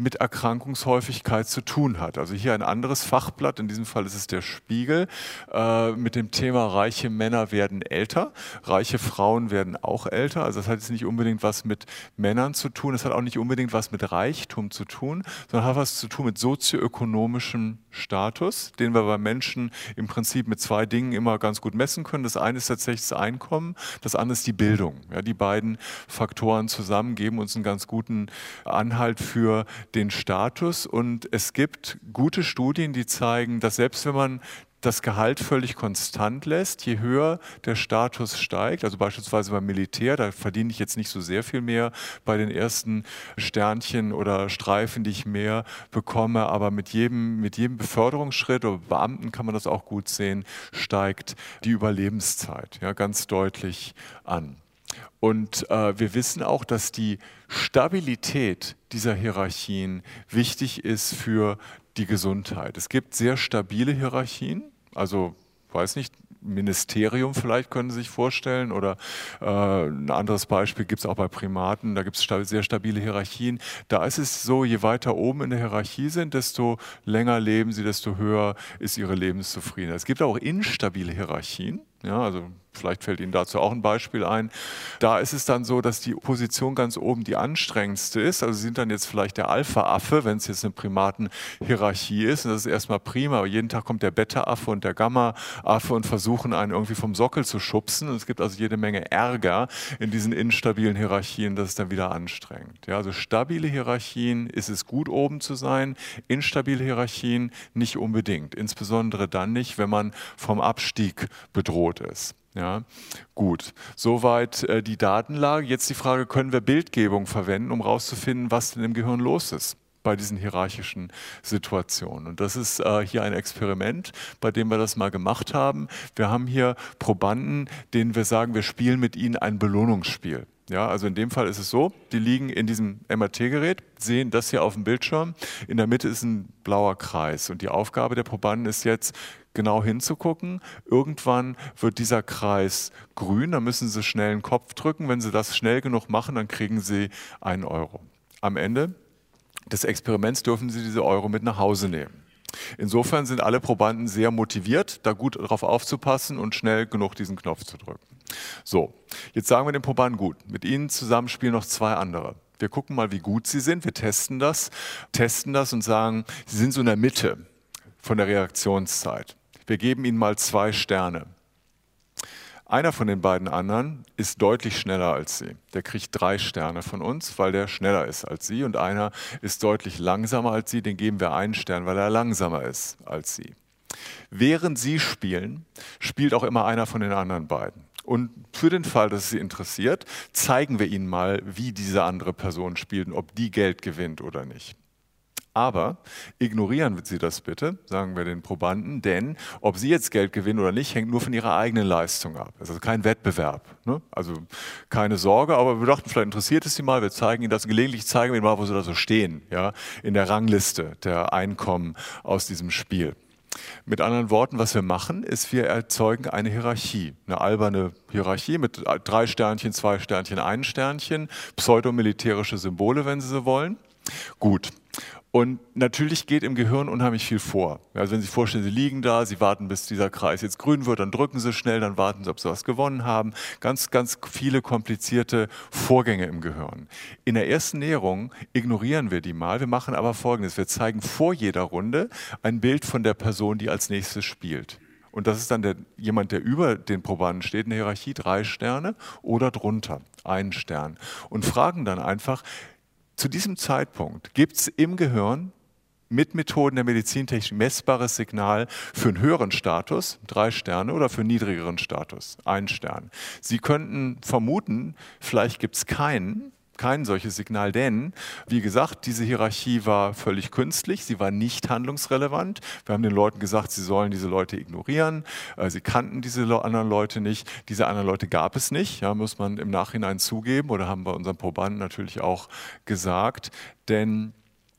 mit Erkrankungshäufigkeit zu tun hat. Also hier ein anderes Fachblatt, in diesem Fall ist es der Spiegel, äh, mit dem Thema reiche Männer werden älter, reiche Frauen werden auch älter. Also das hat jetzt nicht unbedingt was mit Männern zu tun, es hat auch nicht unbedingt was mit Reichtum zu tun, sondern hat was zu tun mit sozioökonomischem Status, den wir bei Menschen im Prinzip mit zwei Dingen immer ganz gut messen können. Das eine ist tatsächlich das Einkommen, das andere ist die Bildung. Ja, die beiden Faktoren zusammen geben uns einen ganz guten Anhalt für den Status. Und es gibt gute Studien, die zeigen, dass selbst wenn man das Gehalt völlig konstant lässt, je höher der Status steigt, also beispielsweise beim Militär, da verdiene ich jetzt nicht so sehr viel mehr bei den ersten Sternchen oder Streifen, die ich mehr bekomme, aber mit jedem, mit jedem Beförderungsschritt oder Beamten kann man das auch gut sehen, steigt die Überlebenszeit ja, ganz deutlich an. Und äh, wir wissen auch, dass die Stabilität dieser Hierarchien wichtig ist für die Gesundheit. Es gibt sehr stabile Hierarchien, also weiß nicht, Ministerium vielleicht können Sie sich vorstellen oder äh, ein anderes Beispiel gibt es auch bei Primaten, da gibt es sta- sehr stabile Hierarchien. Da ist es so, je weiter oben in der Hierarchie sind, desto länger leben sie, desto höher ist ihre Lebenszufriedenheit. Es gibt auch instabile Hierarchien, ja, also vielleicht fällt Ihnen dazu auch ein Beispiel ein. Da ist es dann so, dass die Position ganz oben die anstrengendste ist. Also Sie sind dann jetzt vielleicht der Alpha-Affe, wenn es jetzt eine Primatenhierarchie ist. Und das ist erstmal prima. Aber jeden Tag kommt der Beta-Affe und der Gamma-Affe und versuchen einen irgendwie vom Sockel zu schubsen. Und es gibt also jede Menge Ärger in diesen instabilen Hierarchien. Das ist dann wieder anstrengend. Ja, also stabile Hierarchien ist es gut, oben zu sein. Instabile Hierarchien nicht unbedingt. Insbesondere dann nicht, wenn man vom Abstieg bedroht ist. Ja, gut. Soweit äh, die Datenlage. Jetzt die Frage, können wir Bildgebung verwenden, um herauszufinden, was denn im Gehirn los ist bei diesen hierarchischen Situationen. Und das ist äh, hier ein Experiment, bei dem wir das mal gemacht haben. Wir haben hier Probanden, denen wir sagen, wir spielen mit ihnen ein Belohnungsspiel. Ja, also in dem Fall ist es so, die liegen in diesem M R T-Gerät, sehen das hier auf dem Bildschirm. In der Mitte ist ein blauer Kreis. Und die Aufgabe der Probanden ist jetzt, genau hinzugucken. Irgendwann wird dieser Kreis grün, dann müssen Sie schnell einen Kopf drücken. Wenn Sie das schnell genug machen, dann kriegen Sie einen Euro. Am Ende des Experiments dürfen Sie diese Euro mit nach Hause nehmen. Insofern sind alle Probanden sehr motiviert, da gut drauf aufzupassen und schnell genug diesen Knopf zu drücken. So, jetzt sagen wir den Probanden, gut, mit Ihnen zusammen spielen noch zwei andere. Wir gucken mal, wie gut Sie sind, wir testen das, testen das und sagen, Sie sind so in der Mitte von der Reaktionszeit. Wir geben Ihnen mal zwei Sterne. Einer von den beiden anderen ist deutlich schneller als Sie. Der kriegt drei Sterne von uns, weil der schneller ist als Sie. Und einer ist deutlich langsamer als Sie, den geben wir einen Stern, weil er langsamer ist als Sie. Während Sie spielen, spielt auch immer einer von den anderen beiden. Und für den Fall, dass es Sie interessiert, zeigen wir Ihnen mal, wie diese andere Person spielt und ob die Geld gewinnt oder nicht. Aber ignorieren Sie das bitte, sagen wir den Probanden, denn ob Sie jetzt Geld gewinnen oder nicht, hängt nur von Ihrer eigenen Leistung ab. Also kein Wettbewerb, ne? Also keine Sorge, aber wir dachten, vielleicht interessiert es Sie mal, wir zeigen Ihnen das, gelegentlich zeigen wir Ihnen mal, wo Sie da so stehen, ja, in der Rangliste der Einkommen aus diesem Spiel. Mit anderen Worten, was wir machen, ist, wir erzeugen eine Hierarchie, eine alberne Hierarchie mit drei Sternchen, zwei Sternchen, ein Sternchen, pseudomilitärische Symbole, wenn Sie so wollen. Gut. Und natürlich geht im Gehirn unheimlich viel vor. Also wenn Sie sich vorstellen, Sie liegen da, Sie warten, bis dieser Kreis jetzt grün wird, dann drücken Sie schnell, dann warten Sie, ob Sie was gewonnen haben. Ganz, ganz viele komplizierte Vorgänge im Gehirn. In der ersten Näherung ignorieren wir die mal. Wir machen aber Folgendes. Wir zeigen vor jeder Runde ein Bild von der Person, die als nächstes spielt. Und das ist dann der, jemand, der über den Probanden steht, in der Hierarchie, drei Sterne oder drunter, einen Stern. Und fragen dann einfach, zu diesem Zeitpunkt gibt es im Gehirn mit Methoden der Medizintechnik messbares Signal für einen höheren Status, drei Sterne, oder für einen niedrigeren Status, ein Stern. Sie könnten vermuten, vielleicht gibt es keinen, kein solches Signal, denn, wie gesagt, diese Hierarchie war völlig künstlich, sie war nicht handlungsrelevant. Wir haben den Leuten gesagt, sie sollen diese Leute ignorieren, sie kannten diese anderen Leute nicht, diese anderen Leute gab es nicht, ja, muss man im Nachhinein zugeben, oder haben wir unseren Probanden natürlich auch gesagt, denn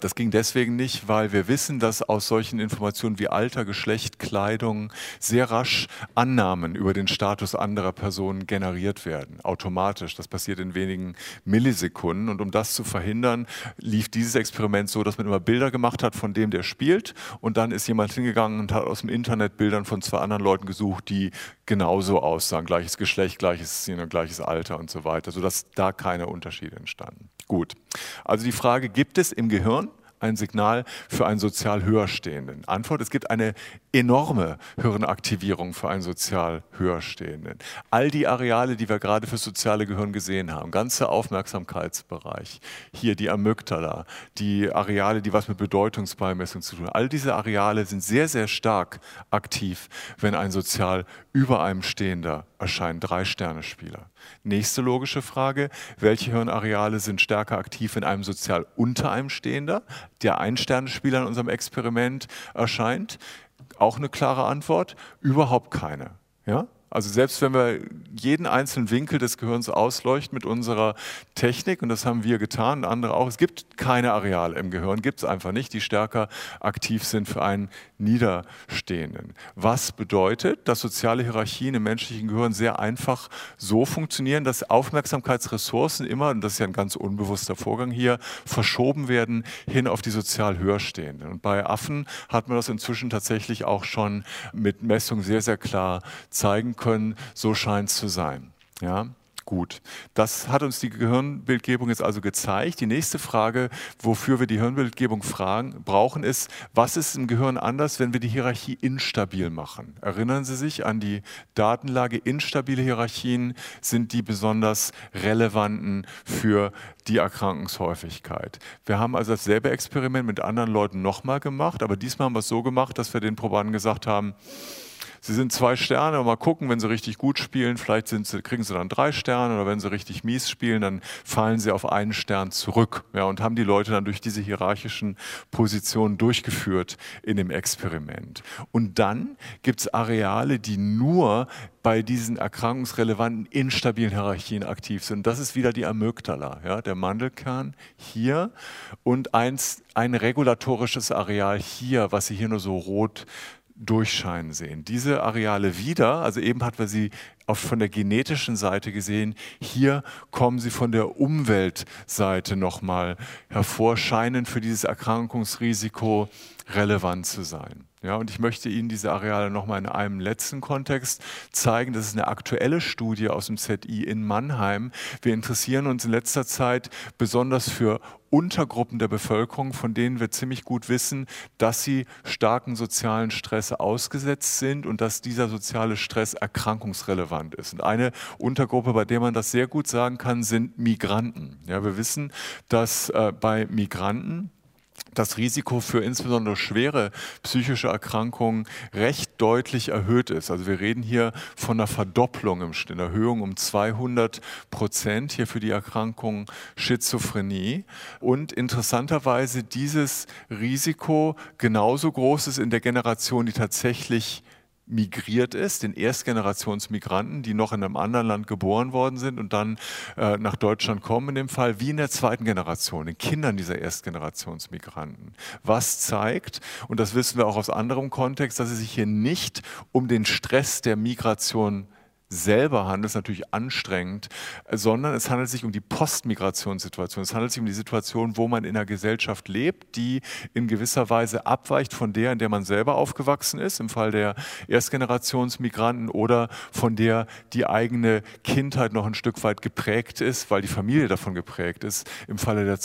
Das ging deswegen nicht, weil wir wissen, dass aus solchen Informationen wie Alter, Geschlecht, Kleidung sehr rasch Annahmen über den Status anderer Personen generiert werden, automatisch. Das passiert in wenigen Millisekunden. Und um das zu verhindern, lief dieses Experiment so, dass man immer Bilder gemacht hat von dem, der spielt. Und dann ist jemand hingegangen und hat aus dem Internet Bildern von zwei anderen Leuten gesucht, die genauso aussahen. Gleiches Geschlecht, gleiches, gleiches Alter und so weiter, sodass da keine Unterschiede entstanden. Gut, also die Frage, gibt es im Gehirn ein Signal für einen sozial Höherstehenden? Antwort, es gibt eine enorme Hirnaktivierung für einen sozial Höherstehenden. All die Areale, die wir gerade für das soziale Gehirn gesehen haben, ganzer Aufmerksamkeitsbereich, hier die Amygdala, die Areale, die was mit Bedeutungsbeimessung zu tun haben, all diese Areale sind sehr, sehr stark aktiv, wenn ein sozial über einem Stehender erscheint, Drei-Sterne-Spieler. Nächste logische Frage, welche Hirnareale sind stärker aktiv in einem sozial unter einem Stehender, der Ein-Sterne-Spieler in unserem Experiment erscheint? Auch eine klare Antwort, überhaupt keine. Ja? Also selbst wenn wir jeden einzelnen Winkel des Gehirns ausleuchten mit unserer Technik, und das haben wir getan, andere auch, es gibt keine Areale im Gehirn, gibt es einfach nicht, die stärker aktiv sind für einen Niederstehenden. Was bedeutet, dass soziale Hierarchien im menschlichen Gehirn sehr einfach so funktionieren, dass Aufmerksamkeitsressourcen immer, und das ist ja ein ganz unbewusster Vorgang hier, verschoben werden hin auf die sozial Höherstehenden. Und bei Affen hat man das inzwischen tatsächlich auch schon mit Messungen sehr, sehr klar zeigen können. können, so scheint es zu sein. Ja, gut. Das hat uns die Gehirnbildgebung jetzt also gezeigt. Die nächste Frage, wofür wir die Hirnbildgebung fragen, brauchen, ist, was ist im Gehirn anders, wenn wir die Hierarchie instabil machen? Erinnern Sie sich an die Datenlage, instabile Hierarchien sind die besonders relevanten für die Erkrankungshäufigkeit. Wir haben also dasselbe Experiment mit anderen Leuten nochmal gemacht, aber diesmal haben wir es so gemacht, dass wir den Probanden gesagt haben, Sie sind zwei Sterne, mal gucken, wenn Sie richtig gut spielen, vielleicht sind sie, kriegen Sie dann drei Sterne, oder wenn Sie richtig mies spielen, dann fallen Sie auf einen Stern zurück. Ja, und haben die Leute dann durch diese hierarchischen Positionen durchgeführt in dem Experiment. Und dann gibt es Areale, die nur bei diesen erkrankungsrelevanten, instabilen Hierarchien aktiv sind. Das ist wieder die Amygdala, ja, der Mandelkern hier und eins, ein regulatorisches Areal hier, was Sie hier nur so rot durchscheinen sehen. Diese Areale wieder, also eben hatten wir sie auf, von der genetischen Seite gesehen, hier kommen sie von der Umweltseite nochmal hervor, scheinen für dieses Erkrankungsrisiko relevant zu sein. Ja, und ich möchte Ihnen diese Areale nochmal in einem letzten Kontext zeigen. Das ist eine aktuelle Studie aus dem Z I in Mannheim. Wir interessieren uns in letzter Zeit besonders für Untergruppen der Bevölkerung, von denen wir ziemlich gut wissen, dass sie starken sozialen Stress ausgesetzt sind und dass dieser soziale Stress erkrankungsrelevant ist. Und eine Untergruppe, bei der man das sehr gut sagen kann, sind Migranten. Ja, wir wissen, dass äh, bei Migranten das Risiko für insbesondere schwere psychische Erkrankungen recht deutlich erhöht ist. Also wir reden hier von einer Verdopplung im Schnitt, einer Erhöhung um zweihundert Prozent hier für die Erkrankung Schizophrenie. Und interessanterweise dieses Risiko genauso groß ist in der Generation, die tatsächlich migriert ist, den Erstgenerationsmigranten, die noch in einem anderen Land geboren worden sind und dann äh, nach Deutschland kommen in dem Fall, wie in der zweiten Generation, den Kindern dieser Erstgenerationsmigranten. Was zeigt, und das wissen wir auch aus anderem Kontext, dass es sich hier nicht um den Stress der Migration selber handelt, ist natürlich anstrengend, sondern es handelt sich um die Postmigrationssituation. Es handelt sich um die Situation, wo man in einer Gesellschaft lebt, die in gewisser Weise abweicht von der, in der man selber aufgewachsen ist, im Fall der Erstgenerationsmigranten, oder von der die eigene Kindheit noch ein Stück weit geprägt ist, weil die Familie davon geprägt ist, im Falle der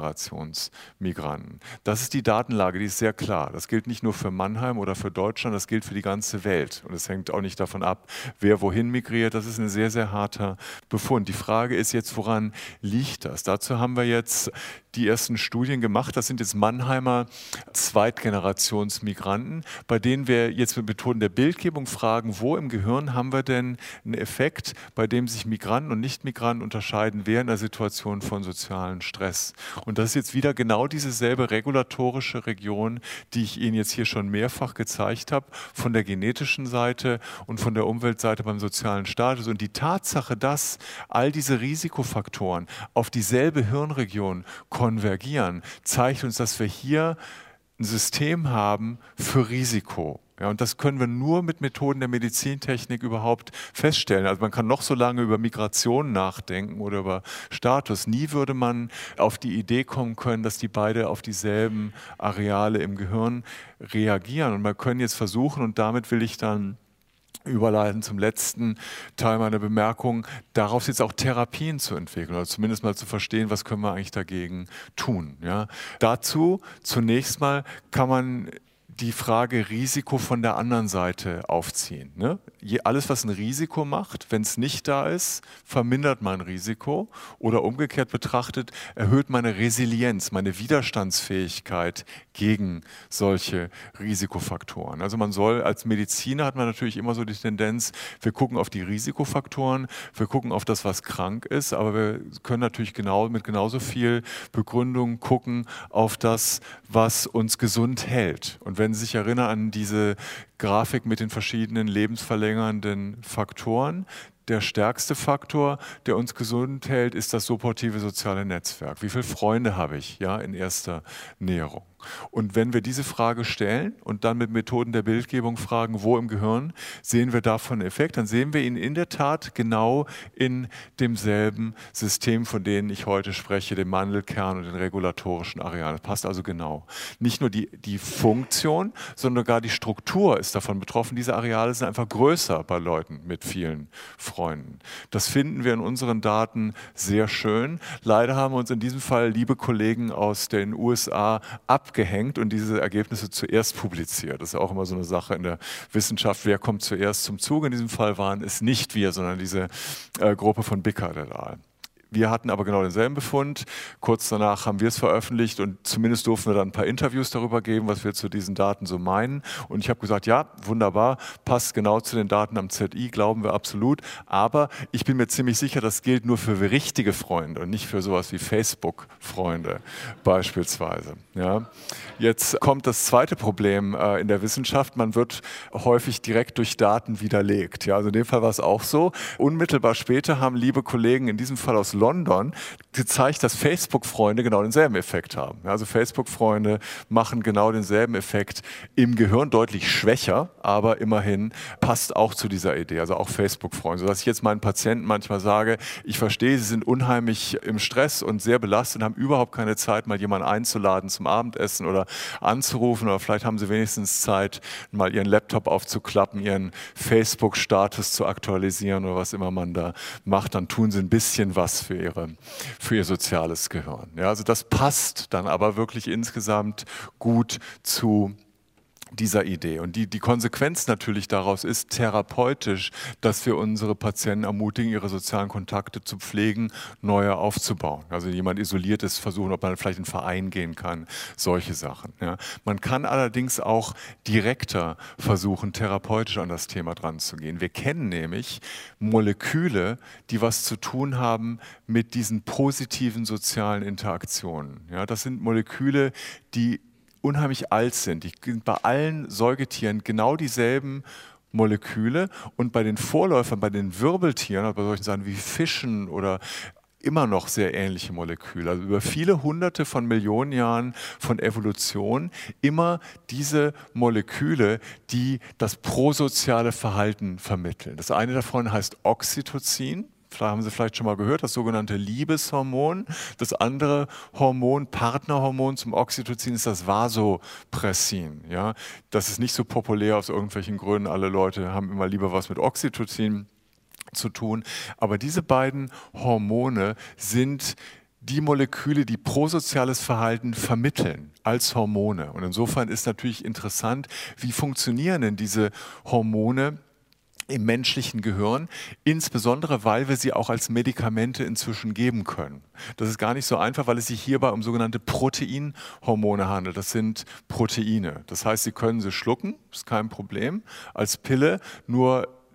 Zweitgenerationsmigranten. Das ist die Datenlage, die ist sehr klar. Das gilt nicht nur für Mannheim oder für Deutschland, das gilt für die ganze Welt. Und es hängt auch nicht davon ab, wer wohin migriert. Das ist ein sehr, sehr harter Befund. Die Frage ist jetzt, woran liegt das? Dazu haben wir jetzt die ersten Studien gemacht. Das sind jetzt Mannheimer Zweitgenerationsmigranten, bei denen wir jetzt mit Methoden der Bildgebung fragen, wo im Gehirn haben wir denn einen Effekt, bei dem sich Migranten und Nicht-Migranten unterscheiden während der Situation von sozialen Stress. Und das ist jetzt wieder genau dieselbe regulatorische Region, die ich Ihnen jetzt hier schon mehrfach gezeigt habe, von der genetischen Seite und von der Umweltseite beim sozialen Status. Und die Tatsache, dass all diese Risikofaktoren auf dieselbe Hirnregion konvergieren, zeigt uns, dass wir hier ein System haben für Risiko. Ja, und das können wir nur mit Methoden der Medizintechnik überhaupt feststellen. Also man kann noch so lange über Migration nachdenken oder über Status. Nie würde man auf die Idee kommen können, dass die beide auf dieselben Areale im Gehirn reagieren. Und wir können jetzt versuchen, und damit will ich dann überleiten zum letzten Teil meiner Bemerkung, daraus jetzt auch Therapien zu entwickeln oder zumindest mal zu verstehen, was können wir eigentlich dagegen tun. Ja? Dazu zunächst mal kann man die Frage Risiko von der anderen Seite aufziehen. Ne? Je, alles, was ein Risiko macht, wenn es nicht da ist, vermindert mein Risiko oder umgekehrt betrachtet, erhöht meine Resilienz, meine Widerstandsfähigkeit gegen solche Risikofaktoren. Also man soll, als Mediziner hat man natürlich immer so die Tendenz, wir gucken auf die Risikofaktoren, wir gucken auf das, was krank ist, aber wir können natürlich genau, mit genauso viel Begründung gucken auf das, was uns gesund hält. Und wenn Sie sich erinnern an diese Grafik mit den verschiedenen lebensverlängernden Faktoren, der stärkste Faktor, der uns gesund hält, ist das supportive soziale Netzwerk. Wie viele Freunde habe ich, ja, in erster Näherung? Und wenn wir diese Frage stellen und dann mit Methoden der Bildgebung fragen, wo im Gehirn sehen wir davon einen Effekt, dann sehen wir ihn in der Tat genau in demselben System, von dem ich heute spreche, dem Mandelkern und den regulatorischen Arealen. Das passt also genau. Nicht nur die, die Funktion, sondern sogar die Struktur ist davon betroffen. Diese Areale sind einfach größer bei Leuten mit vielen Freunden. Das finden wir in unseren Daten sehr schön. Leider haben wir uns in diesem Fall liebe Kollegen aus den U S A abgegeben, gehängt und diese Ergebnisse zuerst publiziert. Das ist ja auch immer so eine Sache in der Wissenschaft, wer kommt zuerst zum Zug. In diesem Fall waren es nicht wir, sondern diese äh, Gruppe von Bickert et al. Wir hatten aber genau denselben Befund. Kurz danach haben wir es veröffentlicht und zumindest durften wir dann ein paar Interviews darüber geben, was wir zu diesen Daten so meinen. Und ich habe gesagt, ja, wunderbar, passt genau zu den Daten am Z I, glauben wir absolut. Aber ich bin mir ziemlich sicher, das gilt nur für richtige Freunde und nicht für sowas wie Facebook-Freunde beispielsweise. Ja. Jetzt kommt das zweite Problem äh, in der Wissenschaft. Man wird häufig direkt durch Daten widerlegt. Ja, also in dem Fall war es auch so. Unmittelbar später haben liebe Kollegen, in diesem Fall aus London, gezeigt, dass Facebook-Freunde genau denselben Effekt haben. Also Facebook-Freunde machen genau denselben Effekt im Gehirn, deutlich schwächer, aber immerhin passt auch zu dieser Idee, also auch Facebook-Freunde. Sodass ich jetzt meinen Patienten manchmal sage, ich verstehe, sie sind unheimlich im Stress und sehr belastet und haben überhaupt keine Zeit, mal jemanden einzuladen zum Abendessen oder anzurufen, oder vielleicht haben sie wenigstens Zeit, mal ihren Laptop aufzuklappen, ihren Facebook-Status zu aktualisieren oder was immer man da macht, dann tun sie ein bisschen was für, ihre, für ihr soziales Gehirn. Ja, also das passt dann aber wirklich insgesamt gut zu dieser Idee. Und die, die Konsequenz natürlich daraus ist therapeutisch, dass wir unsere Patienten ermutigen, ihre sozialen Kontakte zu pflegen, neue aufzubauen. Also jemand isoliert ist, versuchen, ob man vielleicht in einen Verein gehen kann, solche Sachen. Ja. Man kann allerdings auch direkter versuchen, therapeutisch an das Thema dran zu gehen. Wir kennen nämlich Moleküle, die was zu tun haben mit diesen positiven sozialen Interaktionen. Ja, das sind Moleküle, die unheimlich alt sind. Die sind bei allen Säugetieren genau dieselben Moleküle und bei den Vorläufern, bei den Wirbeltieren, also bei solchen Sachen wie Fischen oder immer noch sehr ähnliche Moleküle. Also über viele hunderte von Millionen Jahren von Evolution immer diese Moleküle, die das prosoziale Verhalten vermitteln. Das eine davon heißt Oxytocin. Da haben Sie vielleicht schon mal gehört, das sogenannte Liebeshormon. Das andere Hormon, Partnerhormon zum Oxytocin ist das Vasopressin. Ja, das ist nicht so populär aus irgendwelchen Gründen. Alle Leute haben immer lieber was mit Oxytocin zu tun. Aber diese beiden Hormone sind die Moleküle, die prosoziales Verhalten vermitteln als Hormone. Und insofern ist natürlich interessant, wie funktionieren denn diese Hormone im menschlichen Gehirn, insbesondere weil wir sie auch als Medikamente inzwischen geben können. Das ist gar nicht so einfach, weil es sich hierbei um sogenannte Proteinhormone handelt. Das sind Proteine. Das heißt, Sie können sie schlucken, ist kein Problem, als Pille, nur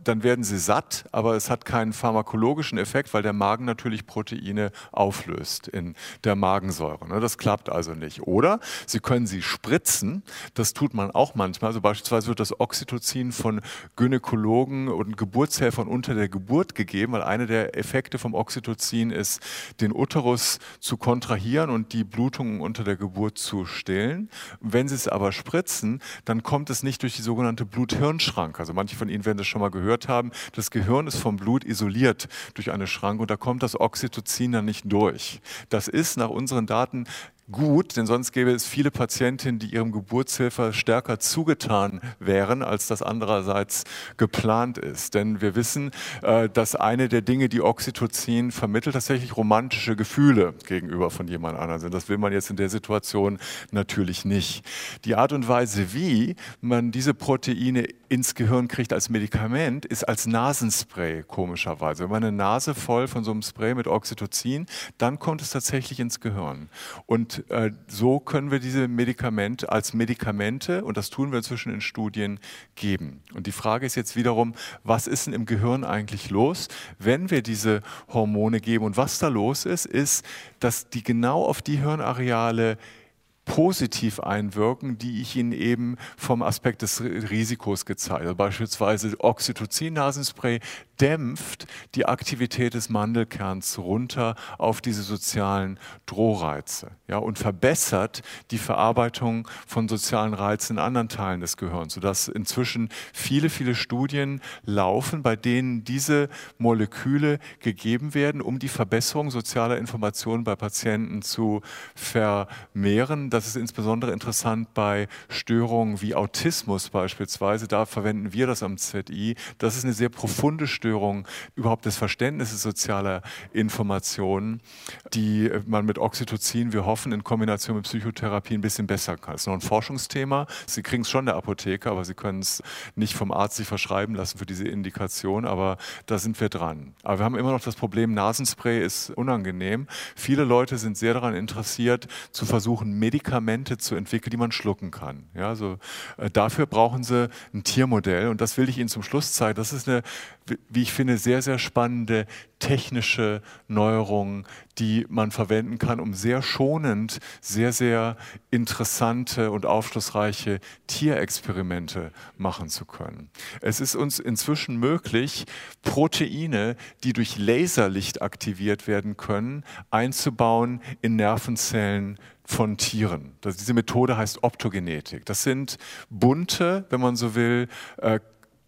dann werden sie satt, aber es hat keinen pharmakologischen Effekt, weil der Magen natürlich Proteine auflöst in der Magensäure. Ne? Das klappt also nicht. Oder Sie können sie spritzen, das tut man auch manchmal. Also beispielsweise wird das Oxytocin von Gynäkologen und Geburtshelfern unter der Geburt gegeben, weil einer der Effekte vom Oxytocin ist, den Uterus zu kontrahieren und die Blutungen unter der Geburt zu stillen. Wenn Sie es aber spritzen, dann kommt es nicht durch die sogenannte Blut-Hirn-Schranke. Also manche von Ihnen werden das schon mal gehört haben. Das Gehirn ist vom Blut isoliert durch eine Schranke und da kommt das Oxytocin dann nicht durch. Das ist nach unseren Daten gut, denn sonst gäbe es viele Patientinnen, die ihrem Geburtshelfer stärker zugetan wären, als das andererseits geplant ist. Denn wir wissen, dass eine der Dinge, die Oxytocin vermittelt, tatsächlich romantische Gefühle gegenüber von jemand anderem sind. Das will man jetzt in der Situation natürlich nicht. Die Art und Weise, wie man diese Proteine ins Gehirn kriegt als Medikament, ist als Nasenspray komischerweise. Wenn man eine Nase voll von so einem Spray mit Oxytocin, dann kommt es tatsächlich ins Gehirn. Und äh, so können wir diese Medikamente als Medikamente, und das tun wir inzwischen in Studien, geben. Und die Frage ist jetzt wiederum, was ist denn im Gehirn eigentlich los, wenn wir diese Hormone geben? Und was da los ist, ist, dass die genau auf die Hirnareale positiv einwirken, die ich Ihnen eben vom Aspekt des Risikos gezeigt habe. Beispielsweise Oxytocin-Nasenspray dämpft die Aktivität des Mandelkerns runter auf diese sozialen Drohreize, ja, und verbessert die Verarbeitung von sozialen Reizen in anderen Teilen des Gehirns, sodass inzwischen viele, viele Studien laufen, bei denen diese Moleküle gegeben werden, um die Verbesserung sozialer Informationen bei Patienten zu vermehren. Das ist insbesondere interessant bei Störungen wie Autismus beispielsweise. Da verwenden wir das am Z I. Das ist eine sehr profunde Störung überhaupt des Verständnisses sozialer Informationen, die man mit Oxytocin, wir hoffen, in Kombination mit Psychotherapie ein bisschen besser kann. Das ist noch ein Forschungsthema. Sie kriegen es schon in der Apotheke, aber Sie können es nicht vom Arzt sich verschreiben lassen für diese Indikation, aber da sind wir dran. Aber wir haben immer noch das Problem, Nasenspray ist unangenehm. Viele Leute sind sehr daran interessiert, zu versuchen, Medikamente zu entwickeln, die man schlucken kann. Ja, also, äh, dafür brauchen sie ein Tiermodell und das will ich Ihnen zum Schluss zeigen. Das ist eine, wie ich finde, sehr, sehr spannende technische Neuerung, die man verwenden kann, um sehr schonend, sehr, sehr interessante und aufschlussreiche Tierexperimente machen zu können. Es ist uns inzwischen möglich, Proteine, die durch Laserlicht aktiviert werden können, einzubauen in Nervenzellen von Tieren. Das, diese Methode heißt Optogenetik. Das sind bunte, wenn man so will, äh,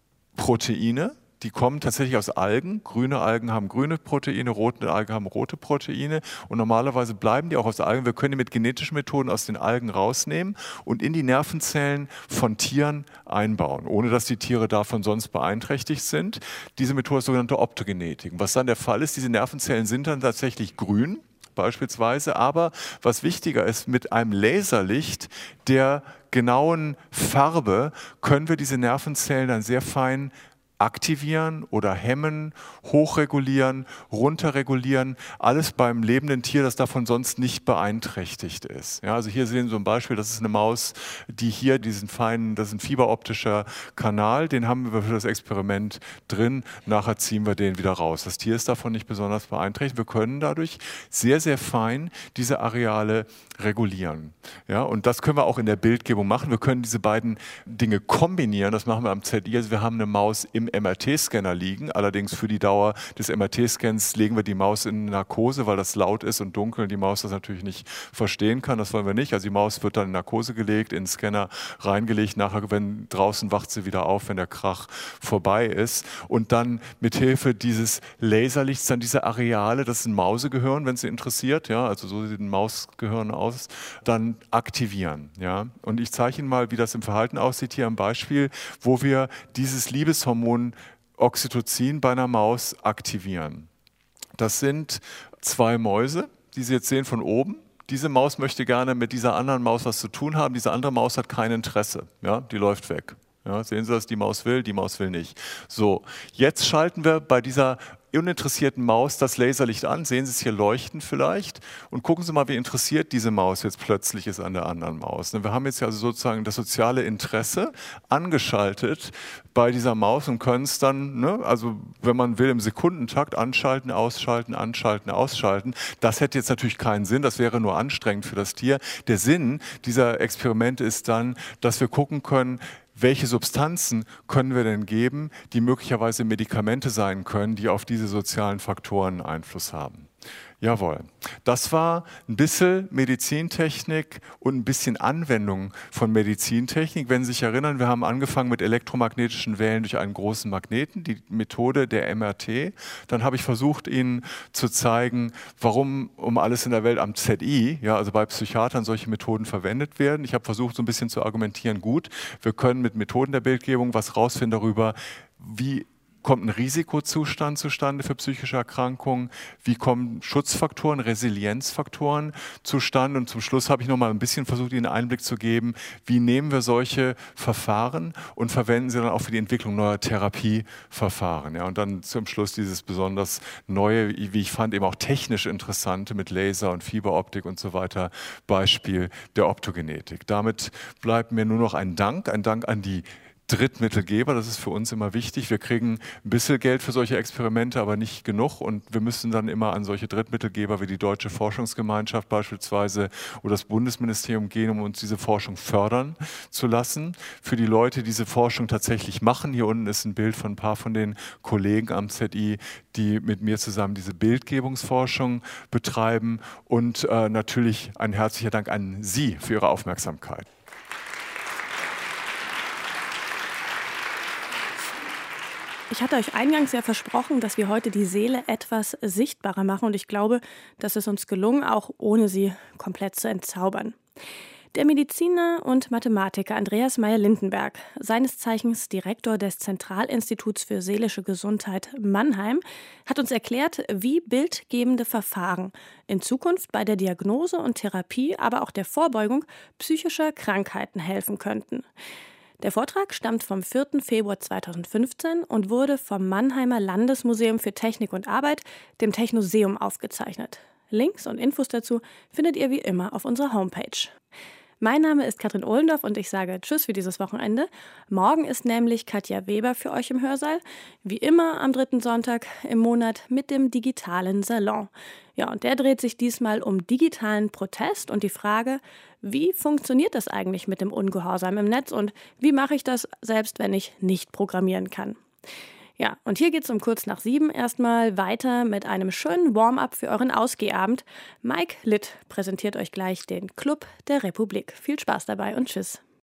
Proteine. Die kommen tatsächlich aus Algen. Grüne Algen haben grüne Proteine, rote Algen haben rote Proteine. Und normalerweise bleiben die auch aus Algen. Wir können die mit genetischen Methoden aus den Algen rausnehmen und in die Nervenzellen von Tieren einbauen, ohne dass die Tiere davon sonst beeinträchtigt sind. Diese Methode ist sogenannte Optogenetik. Was dann der Fall ist, diese Nervenzellen sind dann tatsächlich grün, beispielsweise, aber was wichtiger ist, mit einem Laserlicht der genauen Farbe können wir diese Nervenzellen dann sehr fein aktivieren oder hemmen, hochregulieren, runterregulieren, alles beim lebenden Tier, das davon sonst nicht beeinträchtigt ist. Ja, also hier sehen Sie so ein Beispiel, das ist eine Maus, die hier diesen feinen, das ist ein fieberoptischer Kanal, den haben wir für das Experiment drin, nachher ziehen wir den wieder raus. Das Tier ist davon nicht besonders beeinträchtigt, wir können dadurch sehr, sehr fein diese Areale regulieren. Ja, und das können wir auch in der Bildgebung machen, wir können diese beiden Dinge kombinieren, das machen wir am Z I, also wir haben eine Maus im M R T-Scanner liegen. Allerdings für die Dauer des M R T-Scans legen wir die Maus in Narkose, weil das laut ist und dunkel und die Maus das natürlich nicht verstehen kann. Das wollen wir nicht. Also die Maus wird dann in Narkose gelegt, in den Scanner reingelegt. Nachher, wenn draußen, wacht sie wieder auf, wenn der Krach vorbei ist. Und dann mit Hilfe dieses Laserlichts dann diese Areale, das ist ein Mausegehirn, wenn es Sie interessiert, ja, also so sieht ein Mausgehirn aus, dann aktivieren. Ja. Und ich zeige Ihnen mal, wie das im Verhalten aussieht, hier am Beispiel, wo wir dieses Liebeshormon Oxytocin bei einer Maus aktivieren. Das sind zwei Mäuse, die Sie jetzt sehen von oben. Diese Maus möchte gerne mit dieser anderen Maus was zu tun haben. Diese andere Maus hat kein Interesse. Ja, die läuft weg. Ja, sehen Sie das? Die Maus will, die Maus will nicht. So, jetzt schalten wir bei dieser uninteressierten Maus das Laserlicht an. Sehen Sie es hier leuchten vielleicht? Und gucken Sie mal, wie interessiert diese Maus jetzt plötzlich ist an der anderen Maus. Wir haben jetzt also sozusagen das soziale Interesse angeschaltet bei dieser Maus und können es dann, ne, also wenn man will, im Sekundentakt anschalten, ausschalten, anschalten, ausschalten. Das hätte jetzt natürlich keinen Sinn, das wäre nur anstrengend für das Tier. Der Sinn dieser Experimente ist dann, dass wir gucken können, welche Substanzen können wir denn geben, die möglicherweise Medikamente sein können, die auf diese sozialen Faktoren Einfluss haben. Jawohl. Das war ein bisschen Medizintechnik und ein bisschen Anwendung von Medizintechnik. Wenn Sie sich erinnern, wir haben angefangen mit elektromagnetischen Wellen durch einen großen Magneten, die Methode der M R T. Dann habe ich versucht, Ihnen zu zeigen, warum um alles in der Welt am Z I, ja, also bei Psychiatern, solche Methoden verwendet werden. Ich habe versucht, so ein bisschen zu argumentieren, gut, wir können mit Methoden der Bildgebung was rausfinden darüber, wie kommt ein Risikozustand zustande für psychische Erkrankungen? Wie kommen Schutzfaktoren, Resilienzfaktoren zustande? Und zum Schluss habe ich noch mal ein bisschen versucht, Ihnen einen Einblick zu geben, wie nehmen wir solche Verfahren und verwenden sie dann auch für die Entwicklung neuer Therapieverfahren. Ja, und dann zum Schluss dieses besonders neue, wie ich fand, eben auch technisch interessante mit Laser und Fiberoptik und so weiter, Beispiel der Optogenetik. Damit bleibt mir nur noch ein Dank, ein Dank an die Drittmittelgeber, das ist für uns immer wichtig. Wir kriegen ein bisschen Geld für solche Experimente, aber nicht genug. Und wir müssen dann immer an solche Drittmittelgeber wie die Deutsche Forschungsgemeinschaft beispielsweise oder das Bundesministerium gehen, um uns diese Forschung fördern zu lassen. Für die Leute, die diese Forschung tatsächlich machen, hier unten ist ein Bild von ein paar von den Kollegen am Z I, die mit mir zusammen diese Bildgebungsforschung betreiben. Und äh, natürlich ein herzlicher Dank an Sie für Ihre Aufmerksamkeit. Ich hatte euch eingangs ja versprochen, dass wir heute die Seele etwas sichtbarer machen und ich glaube, das ist uns gelungen, auch ohne sie komplett zu entzaubern. Der Mediziner und Mathematiker Andreas Meier-Lindenberg, seines Zeichens Direktor des Zentralinstituts für seelische Gesundheit Mannheim, hat uns erklärt, wie bildgebende Verfahren in Zukunft bei der Diagnose und Therapie, aber auch der Vorbeugung psychischer Krankheiten helfen könnten. Der Vortrag stammt vom vierten Februar zweitausendfünfzehn und wurde vom Mannheimer Landesmuseum für Technik und Arbeit, dem Technoseum, aufgezeichnet. Links und Infos dazu findet ihr wie immer auf unserer Homepage. Mein Name ist Katrin Ohlendorf und ich sage Tschüss für dieses Wochenende. Morgen ist nämlich Katja Weber für euch im Hörsaal. Wie immer am dritten Sonntag im Monat mit dem digitalen Salon. Ja, und der dreht sich diesmal um digitalen Protest und die Frage, wie funktioniert das eigentlich mit dem Ungehorsam im Netz und wie mache ich das, selbst wenn ich nicht programmieren kann? Ja, und hier geht's um kurz nach sieben erstmal weiter mit einem schönen Warm-up für euren Ausgehabend. Mike Litt präsentiert euch gleich den Club der Republik. Viel Spaß dabei und tschüss.